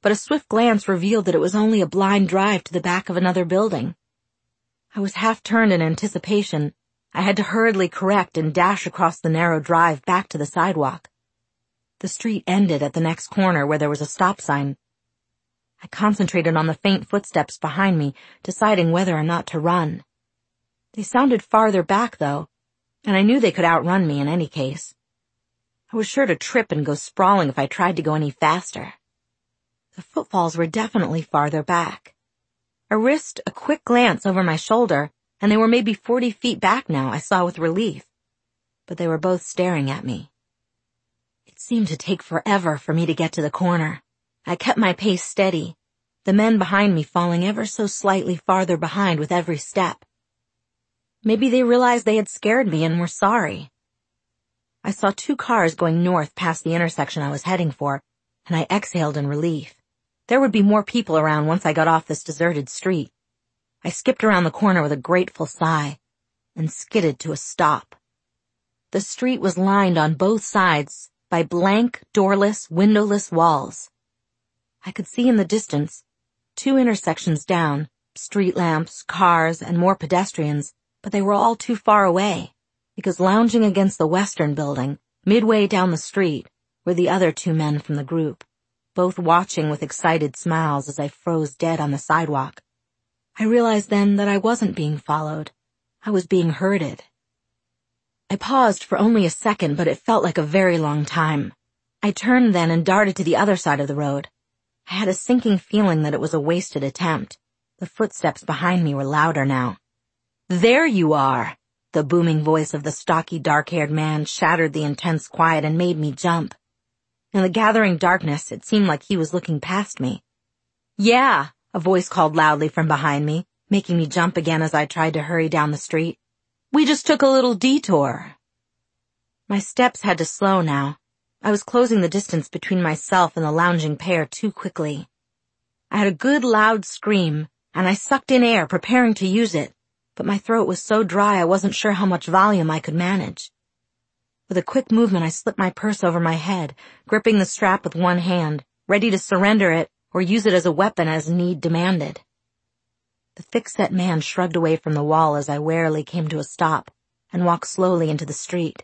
but a swift glance revealed that it was only a blind drive to the back of another building. I was half turned in anticipation. I had to hurriedly correct and dash across the narrow drive back to the sidewalk. The street ended at the next corner where there was a stop sign. I concentrated on the faint footsteps behind me, deciding whether or not to run. They sounded farther back, though, and I knew they could outrun me in any case. I was sure to trip and go sprawling if I tried to go any faster. The footfalls were definitely farther back. I risked a quick glance over my shoulder, and they were maybe forty feet back now, I saw with relief. But they were both staring at me. It seemed to take forever for me to get to the corner. I kept my pace steady, the men behind me falling ever so slightly farther behind with every step. Maybe they realized they had scared me and were sorry. I saw two cars going north past the intersection I was heading for, and I exhaled in relief. There would be more people around once I got off this deserted street. I skipped around the corner with a grateful sigh and skidded to a stop. The street was lined on both sides by blank, doorless, windowless walls. I could see in the distance, two intersections down, street lamps, cars, and more pedestrians, but they were all too far away, because lounging against the western building, midway down the street, were the other two men from the group, both watching with excited smiles as I froze dead on the sidewalk. I realized then that I wasn't being followed. I was being herded. I paused for only a second, but it felt like a very long time. I turned then and darted to the other side of the road. I had a sinking feeling that it was a wasted attempt. The footsteps behind me were louder now. "There you are!" The booming voice of the stocky, dark-haired man shattered the intense quiet and made me jump. In the gathering darkness, it seemed like he was looking past me. "Yeah," a voice called loudly from behind me, making me jump again as I tried to hurry down the street. "We just took a little detour." My steps had to slow now. I was closing the distance between myself and the lounging pair too quickly. I had a good loud scream, and I sucked in air, preparing to use it, but my throat was so dry I wasn't sure how much volume I could manage. With a quick movement, I slipped my purse over my head, gripping the strap with one hand, ready to surrender it or use it as a weapon as need demanded. The thick-set man shrugged away from the wall as I warily came to a stop and walked slowly into the street.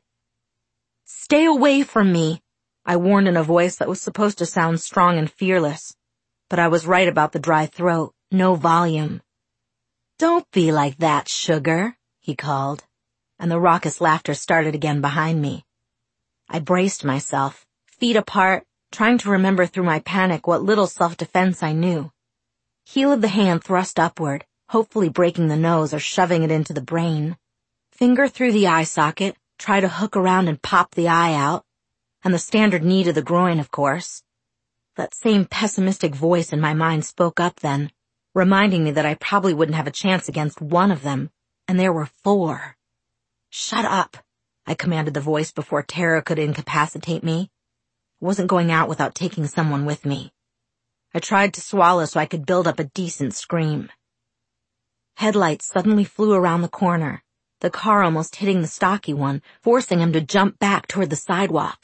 "Stay away from me," I warned in a voice that was supposed to sound strong and fearless, but I was right about the dry throat, no volume. "Don't be like that, sugar," he called, and the raucous laughter started again behind me. I braced myself, feet apart, trying to remember through my panic what little self-defense I knew. Heel of the hand thrust upward, hopefully breaking the nose or shoving it into the brain. Finger through the eye socket, try to hook around and pop the eye out. And the standard knee to the groin, of course. That same pessimistic voice in my mind spoke up then, reminding me that I probably wouldn't have a chance against one of them, and there were four. "Shut up," I commanded the voice before terror could incapacitate me. I wasn't going out without taking someone with me. I tried to swallow so I could build up a decent scream. Headlights suddenly flew around the corner, the car almost hitting the stocky one, forcing him to jump back toward the sidewalk.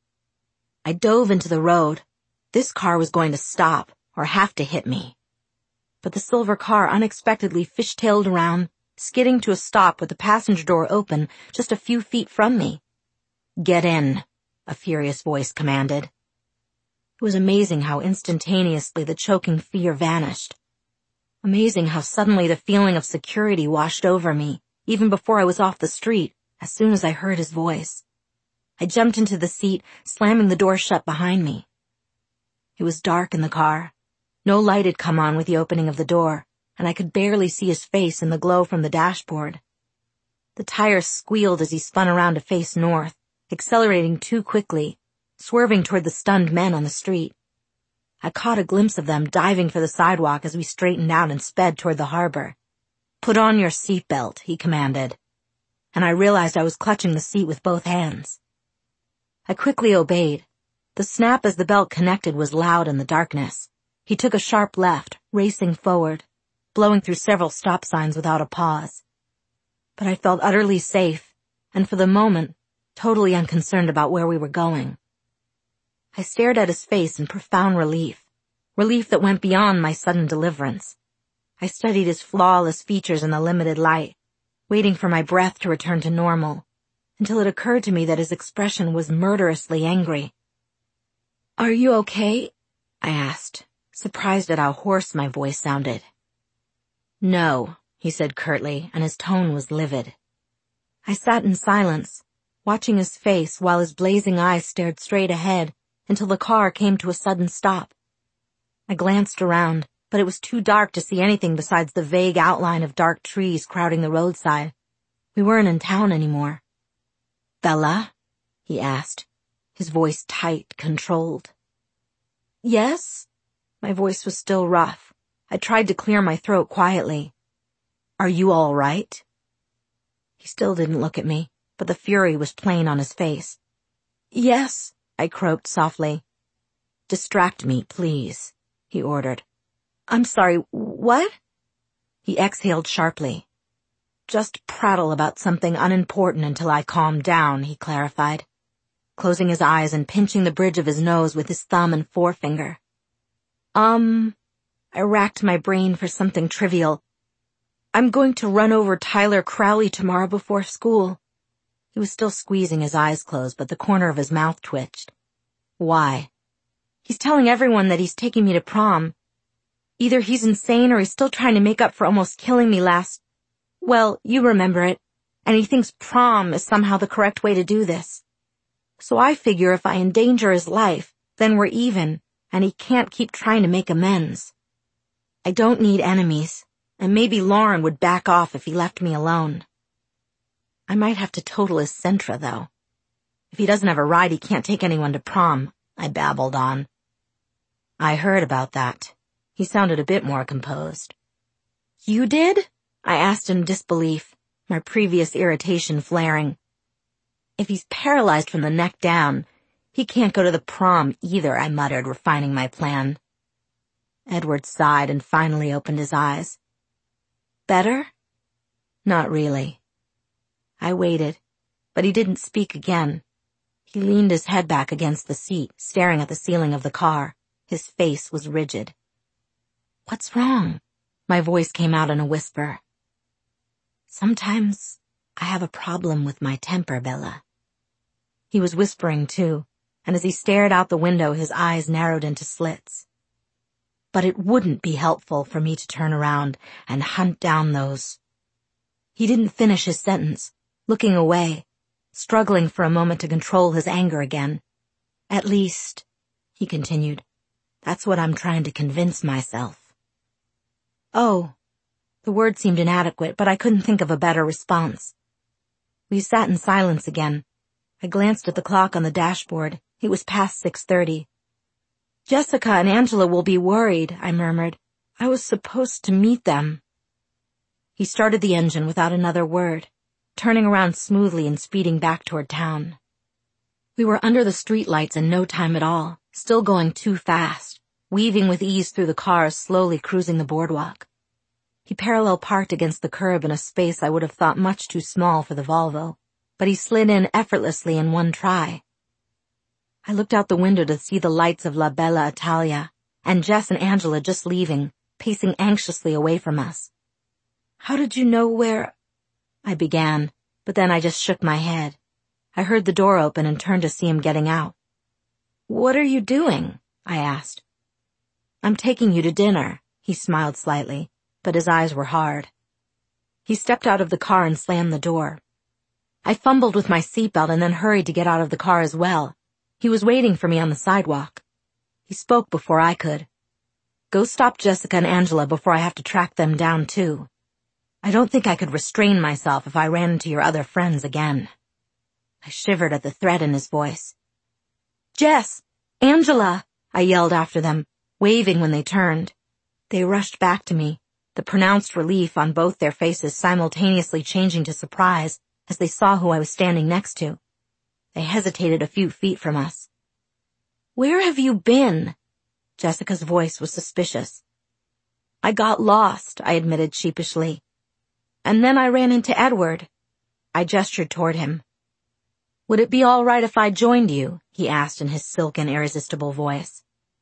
I dove into the road. This car was going to stop, or have to hit me. But the silver car unexpectedly fishtailed around, skidding to a stop with the passenger door open just a few feet from me. "Get in," a furious voice commanded. It was amazing how instantaneously the choking fear vanished. Amazing how suddenly the feeling of security washed over me, even before I was off the street, as soon as I heard his voice. I jumped into the seat, slamming the door shut behind me. It was dark in the car. No light had come on with the opening of the door, and I could barely see his face in the glow from the dashboard. The tires squealed as he spun around to face north, accelerating too quickly, swerving toward the stunned men on the street. I caught a glimpse of them diving for the sidewalk as we straightened out and sped toward the harbor. "Put on your seatbelt," he commanded, and I realized I was clutching the seat with both hands. I quickly obeyed. The snap as the belt connected was loud in the darkness. He took a sharp left, racing forward, blowing through several stop signs without a pause. But I felt utterly safe, and for the moment, totally unconcerned about where we were going. I stared at his face in profound relief. relief that went beyond my sudden deliverance. I studied his flawless features in the limited light, waiting for my breath to return to normal, until it occurred to me that his expression was murderously angry. "Are you okay?" I asked, surprised at how hoarse my voice sounded. "No," he said curtly, and his tone was livid. I sat in silence, watching his face while his blazing eyes stared straight ahead until the car came to a sudden stop. I glanced around, but it was too dark to see anything besides the vague outline of dark trees crowding the roadside. We weren't in town anymore. "Bella?" he asked, his voice tight, controlled. "Yes?" My voice was still rough. I tried to clear my throat quietly. "Are you all right?" He still didn't look at me, but the fury was plain on his face. "Yes," I croaked softly. "Distract me, please," he ordered. "I'm sorry, what?" He exhaled sharply. "Just prattle about something unimportant until I calm down," he clarified, closing his eyes and pinching the bridge of his nose with his thumb and forefinger. Um, I racked my brain for something trivial. "I'm going to run over Tyler Crowley tomorrow before school." He was still squeezing his eyes closed, but the corner of his mouth twitched. "Why?" "He's telling everyone that he's taking me to prom. Either he's insane or he's still trying to make up for almost killing me last... Well, you remember it. And he thinks prom is somehow the correct way to do this. So I figure if I endanger his life, then we're even, and he can't keep trying to make amends. I don't need enemies, and maybe Lauren would back off if he left me alone. I might have to total his Sentra, though. If he doesn't have a ride, he can't take anyone to prom," I babbled on. "I heard about that." He sounded a bit more composed. "You did?" I asked in disbelief, my previous irritation flaring. "If he's paralyzed from the neck down, he can't go to the prom either," I muttered, refining my plan. Edward sighed and finally opened his eyes. "Better?" "Not really." I waited, but he didn't speak again. He leaned his head back against the seat, staring at the ceiling of the car. His face was rigid. "What's wrong?" My voice came out in a whisper. "Sometimes I have a problem with my temper, Bella." He was whispering too, and as he stared out the window, his eyes narrowed into slits. "But it wouldn't be helpful for me to turn around and hunt down those..." He didn't finish his sentence, looking away, struggling for a moment to control his anger again. "At least," he continued, "that's what I'm trying to convince myself." "Oh." The word seemed inadequate, but I couldn't think of a better response. We sat in silence again. I glanced at the clock on the dashboard. It was past six thirty. "Jessica and Angela will be worried," I murmured. "I was supposed to meet them." He started the engine without another word, turning around smoothly and speeding back toward town. We were under the streetlights in no time at all, still going too fast, weaving with ease through the cars, slowly cruising the boardwalk. He parallel parked against the curb in a space I would have thought much too small for the Volvo, but he slid in effortlessly in one try. I looked out the window to see the lights of La Bella Italia, and Jess and Angela just leaving, pacing anxiously away from us. "How did you know where—" I began, but then I just shook my head. I heard the door open and turned to see him getting out. "What are you doing?" I asked. "I'm taking you to dinner," he smiled slightly, but his eyes were hard. He stepped out of the car and slammed the door. I fumbled with my seatbelt and then hurried to get out of the car as well. He was waiting for me on the sidewalk. He spoke before I could. "Go stop Jessica and Angela before I have to track them down too. I don't think I could restrain myself if I ran into your other friends again." I shivered at the threat in his voice. "Jess! Angela!" I yelled after them, waving when they turned. They rushed back to me, the pronounced relief on both their faces simultaneously changing to surprise as they saw who I was standing next to. They hesitated a few feet from us. "Where have you been?" Jessica's voice was suspicious. "I got lost," I admitted sheepishly. "And then I ran into Edward." I gestured toward him. "Would it be all right if I joined you?" he asked in his silken, irresistible voice.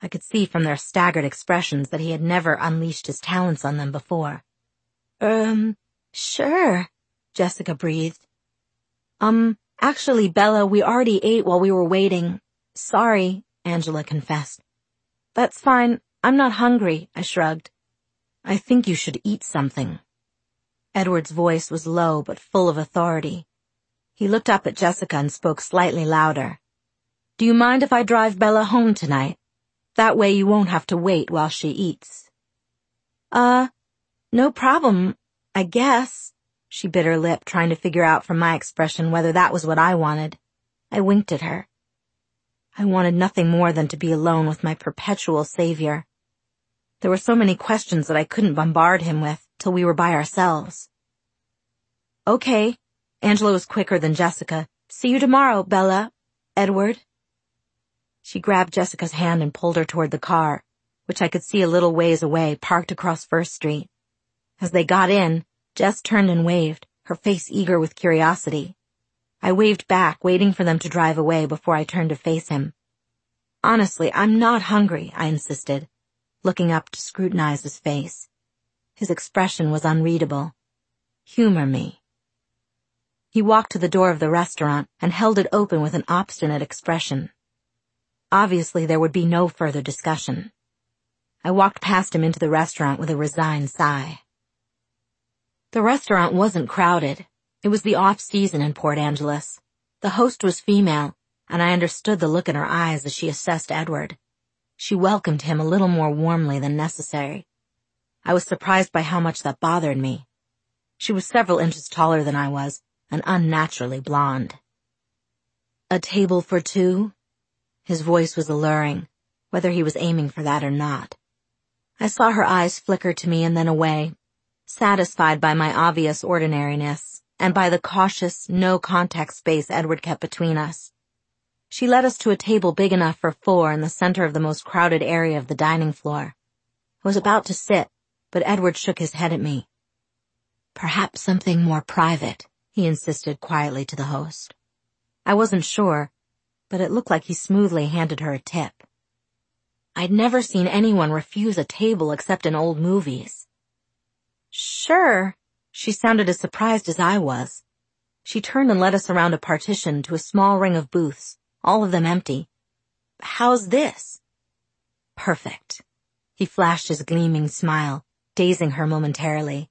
I could see from their staggered expressions that he had never unleashed his talents on them before. Um, sure, Jessica breathed. Um, actually, Bella, we already ate while we were waiting. Sorry, Angela confessed. That's fine. I'm not hungry, I shrugged. I think you should eat something. Edward's voice was low but full of authority. He looked up at Jessica and spoke slightly louder. Do you mind if I drive Bella home tonight? That way you won't have to wait while she eats. Uh, no problem, I guess. She bit her lip, trying to figure out from my expression whether that was what I wanted. I winked at her. I wanted nothing more than to be alone with my perpetual savior. There were so many questions that I couldn't bombard him with till we were by ourselves. Okay. Angela was quicker than Jessica. See you tomorrow, Bella. Edward. She grabbed Jessica's hand and pulled her toward the car, which I could see a little ways away, parked across First Street. As they got in, Jess turned and waved, her face eager with curiosity. I waved back, waiting for them to drive away before I turned to face him. Honestly, I'm not hungry, I insisted, looking up to scrutinize his face. His expression was unreadable. Humor me. He walked to the door of the restaurant and held it open with an obstinate expression. Obviously, there would be no further discussion. I walked past him into the restaurant with a resigned sigh. The restaurant wasn't crowded. It was the off-season in Port Angeles. The host was female, and I understood the look in her eyes as she assessed Edward. She welcomed him a little more warmly than necessary. I was surprised by how much that bothered me. She was several inches taller than I was, and unnaturally blonde. A table for two? His voice was alluring, whether he was aiming for that or not. I saw her eyes flicker to me and then away, satisfied by my obvious ordinariness and by the cautious, no-contact space Edward kept between us. She led us to a table big enough for four in the center of the most crowded area of the dining floor. I was about to sit, but Edward shook his head at me. Perhaps something more private, he insisted quietly to the host. I wasn't sure, but it looked like he smoothly handed her a tip. I'd never seen anyone refuse a table except in old movies. Sure, she sounded as surprised as I was. She turned and led us around a partition to a small ring of booths, all of them empty. How's this? Perfect. He flashed his gleaming smile, dazing her momentarily.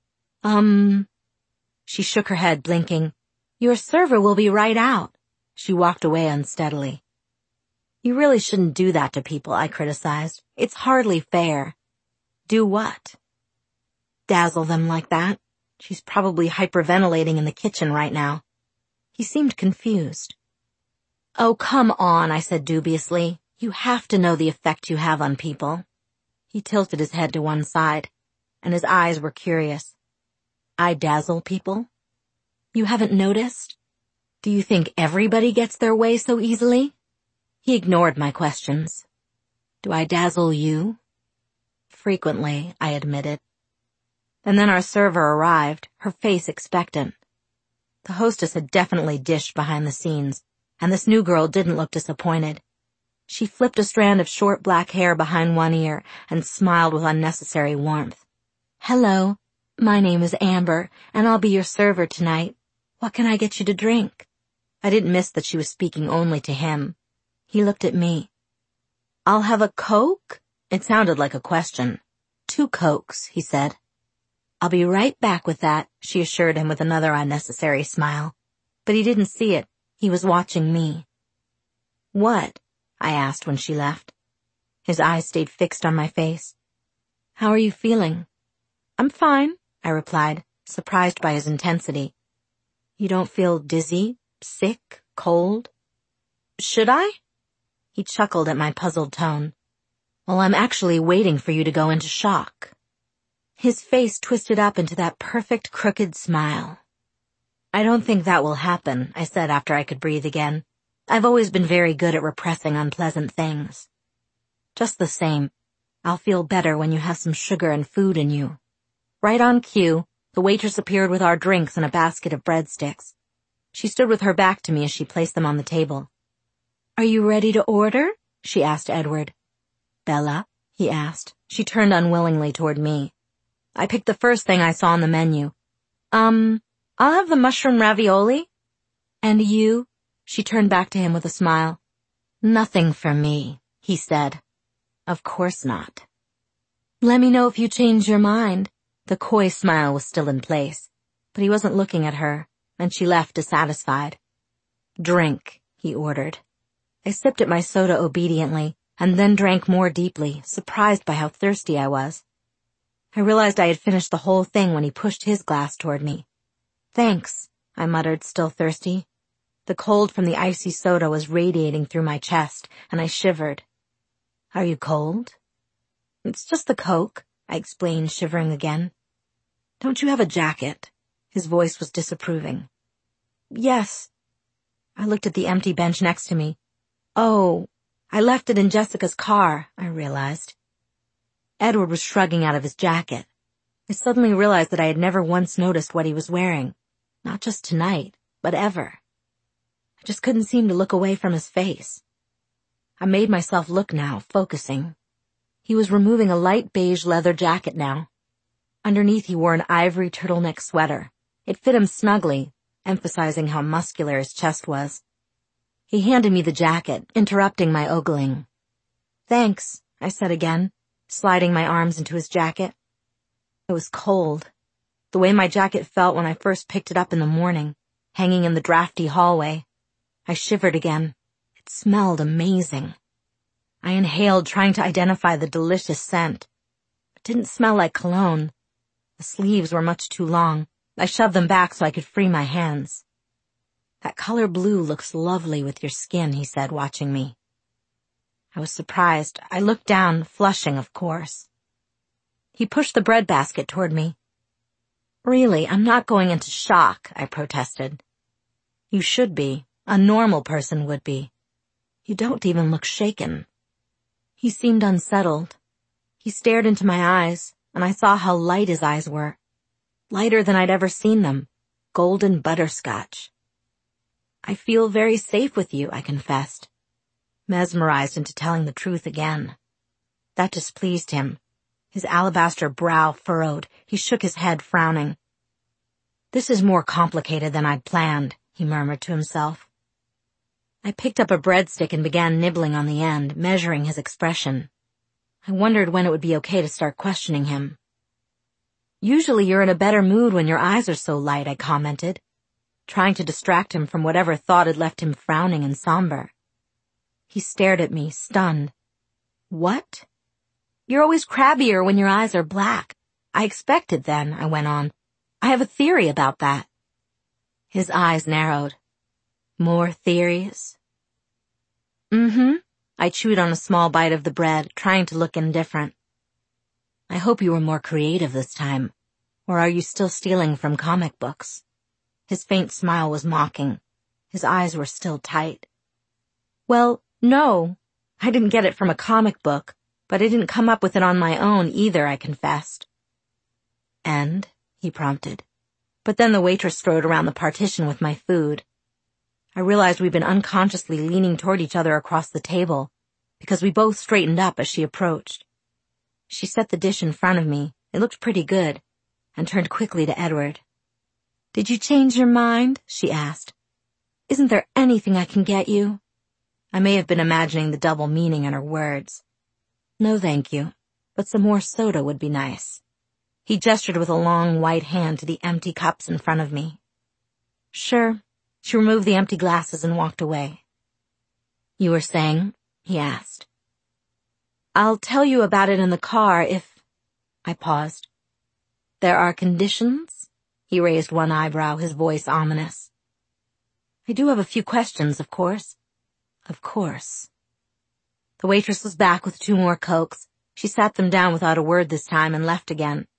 Um, she shook her head, blinking. Your server will be right out. She walked away unsteadily. You really shouldn't do that to people, I criticized. It's hardly fair. Do what? Dazzle them like that? She's probably hyperventilating in the kitchen right now. He seemed confused. Oh, come on, I said dubiously. You have to know the effect you have on people. He tilted his head to one side, and his eyes were curious. I dazzle people? You haven't noticed? Do you think everybody gets their way so easily? He ignored my questions. Do I dazzle you? Frequently, I admitted. And then our server arrived, her face expectant. The hostess had definitely dished behind the scenes, and this new girl didn't look disappointed. She flipped a strand of short black hair behind one ear and smiled with unnecessary warmth. Hello, my name is Amber, and I'll be your server tonight. What can I get you to drink? I didn't miss that she was speaking only to him. He looked at me. I'll have a Coke? It sounded like a question. Two Cokes, he said. I'll be right back with that, she assured him with another unnecessary smile. But he didn't see it. He was watching me. What? I asked when she left. His eyes stayed fixed on my face. How are you feeling? I'm fine, I replied, surprised by his intensity. You don't feel dizzy, sick, cold? Should I? He chuckled at my puzzled tone. Well, I'm actually waiting for you to go into shock. His face twisted up into that perfect crooked smile. I don't think that will happen, I said after I could breathe again. I've always been very good at repressing unpleasant things. Just the same, I'll feel better when you have some sugar and food in you. Right on cue, the waitress appeared with our drinks and a basket of breadsticks. She stood with her back to me as she placed them on the table. Are you ready to order? She asked Edward. Bella? He asked. She turned unwillingly toward me. I picked the first thing I saw on the menu. Um, I'll have the mushroom ravioli. And you? She turned back to him with a smile. Nothing for me, he said. Of course not. Let me know if you change your mind. The coy smile was still in place, but he wasn't looking at her, and she left dissatisfied. Drink, he ordered. I sipped at my soda obediently, and then drank more deeply, surprised by how thirsty I was. I realized I had finished the whole thing when he pushed his glass toward me. Thanks, I muttered, still thirsty. The cold from the icy soda was radiating through my chest, and I shivered. Are you cold? It's just the Coke, I explained, shivering again. Don't you have a jacket? His voice was disapproving. Yes. I looked at the empty bench next to me. Oh, I left it in Jessica's car, I realized. Edward was shrugging out of his jacket. I suddenly realized that I had never once noticed what he was wearing. Not just tonight, but ever. I just couldn't seem to look away from his face. I made myself look now, focusing. He was removing a light beige leather jacket now. Underneath he wore an ivory turtleneck sweater. It fit him snugly, emphasizing how muscular his chest was. He handed me the jacket, interrupting my ogling. Thanks, I said again, sliding my arms into his jacket. It was cold, the way my jacket felt when I first picked it up in the morning, hanging in the drafty hallway. I shivered again. It smelled amazing. I inhaled, trying to identify the delicious scent. It didn't smell like cologne. The sleeves were much too long. I shoved them back so I could free my hands. That color blue looks lovely with your skin, he said, watching me. I was surprised. I looked down, flushing, of course. He pushed the bread basket toward me. Really, I'm not going into shock, I protested. You should be. A normal person would be. You don't even look shaken. He seemed unsettled. He stared into my eyes, and I saw how light his eyes were. Lighter than I'd ever seen them. Golden butterscotch. I feel very safe with you, I confessed, mesmerized into telling the truth again. That displeased him. His alabaster brow furrowed. He shook his head, frowning. This is more complicated than I'd planned, he murmured to himself. I picked up a breadstick and began nibbling on the end, measuring his expression. I wondered when it would be okay to start questioning him. Usually you're in a better mood when your eyes are so light, I commented, trying to distract him from whatever thought had left him frowning and somber. He stared at me, stunned. What? You're always crabbier when your eyes are black. I expected then, I went on. I have a theory about that. His eyes narrowed. More theories? Mm-hmm. I chewed on a small bite of the bread, trying to look indifferent. I hope you were more creative this time. Or are you still stealing from comic books? His faint smile was mocking. His eyes were still tight. Well, no. I didn't get it from a comic book, but I didn't come up with it on my own either, I confessed. And? He prompted. But then the waitress strode around the partition with my food. I realized we'd been unconsciously leaning toward each other across the table, because we both straightened up as she approached. She set the dish in front of me, it looked pretty good, and turned quickly to Edward. Did you change your mind? She asked. Isn't there anything I can get you? I may have been imagining the double meaning in her words. No, thank you, but some more soda would be nice. He gestured with a long white hand to the empty cups in front of me. Sure. She removed the empty glasses and walked away. You were saying? He asked. I'll tell you about it in the car if... I paused. There are conditions? He raised one eyebrow, his voice ominous. I do have a few questions, of course. Of course. The waitress was back with two more Cokes. She sat them down without a word this time and left again.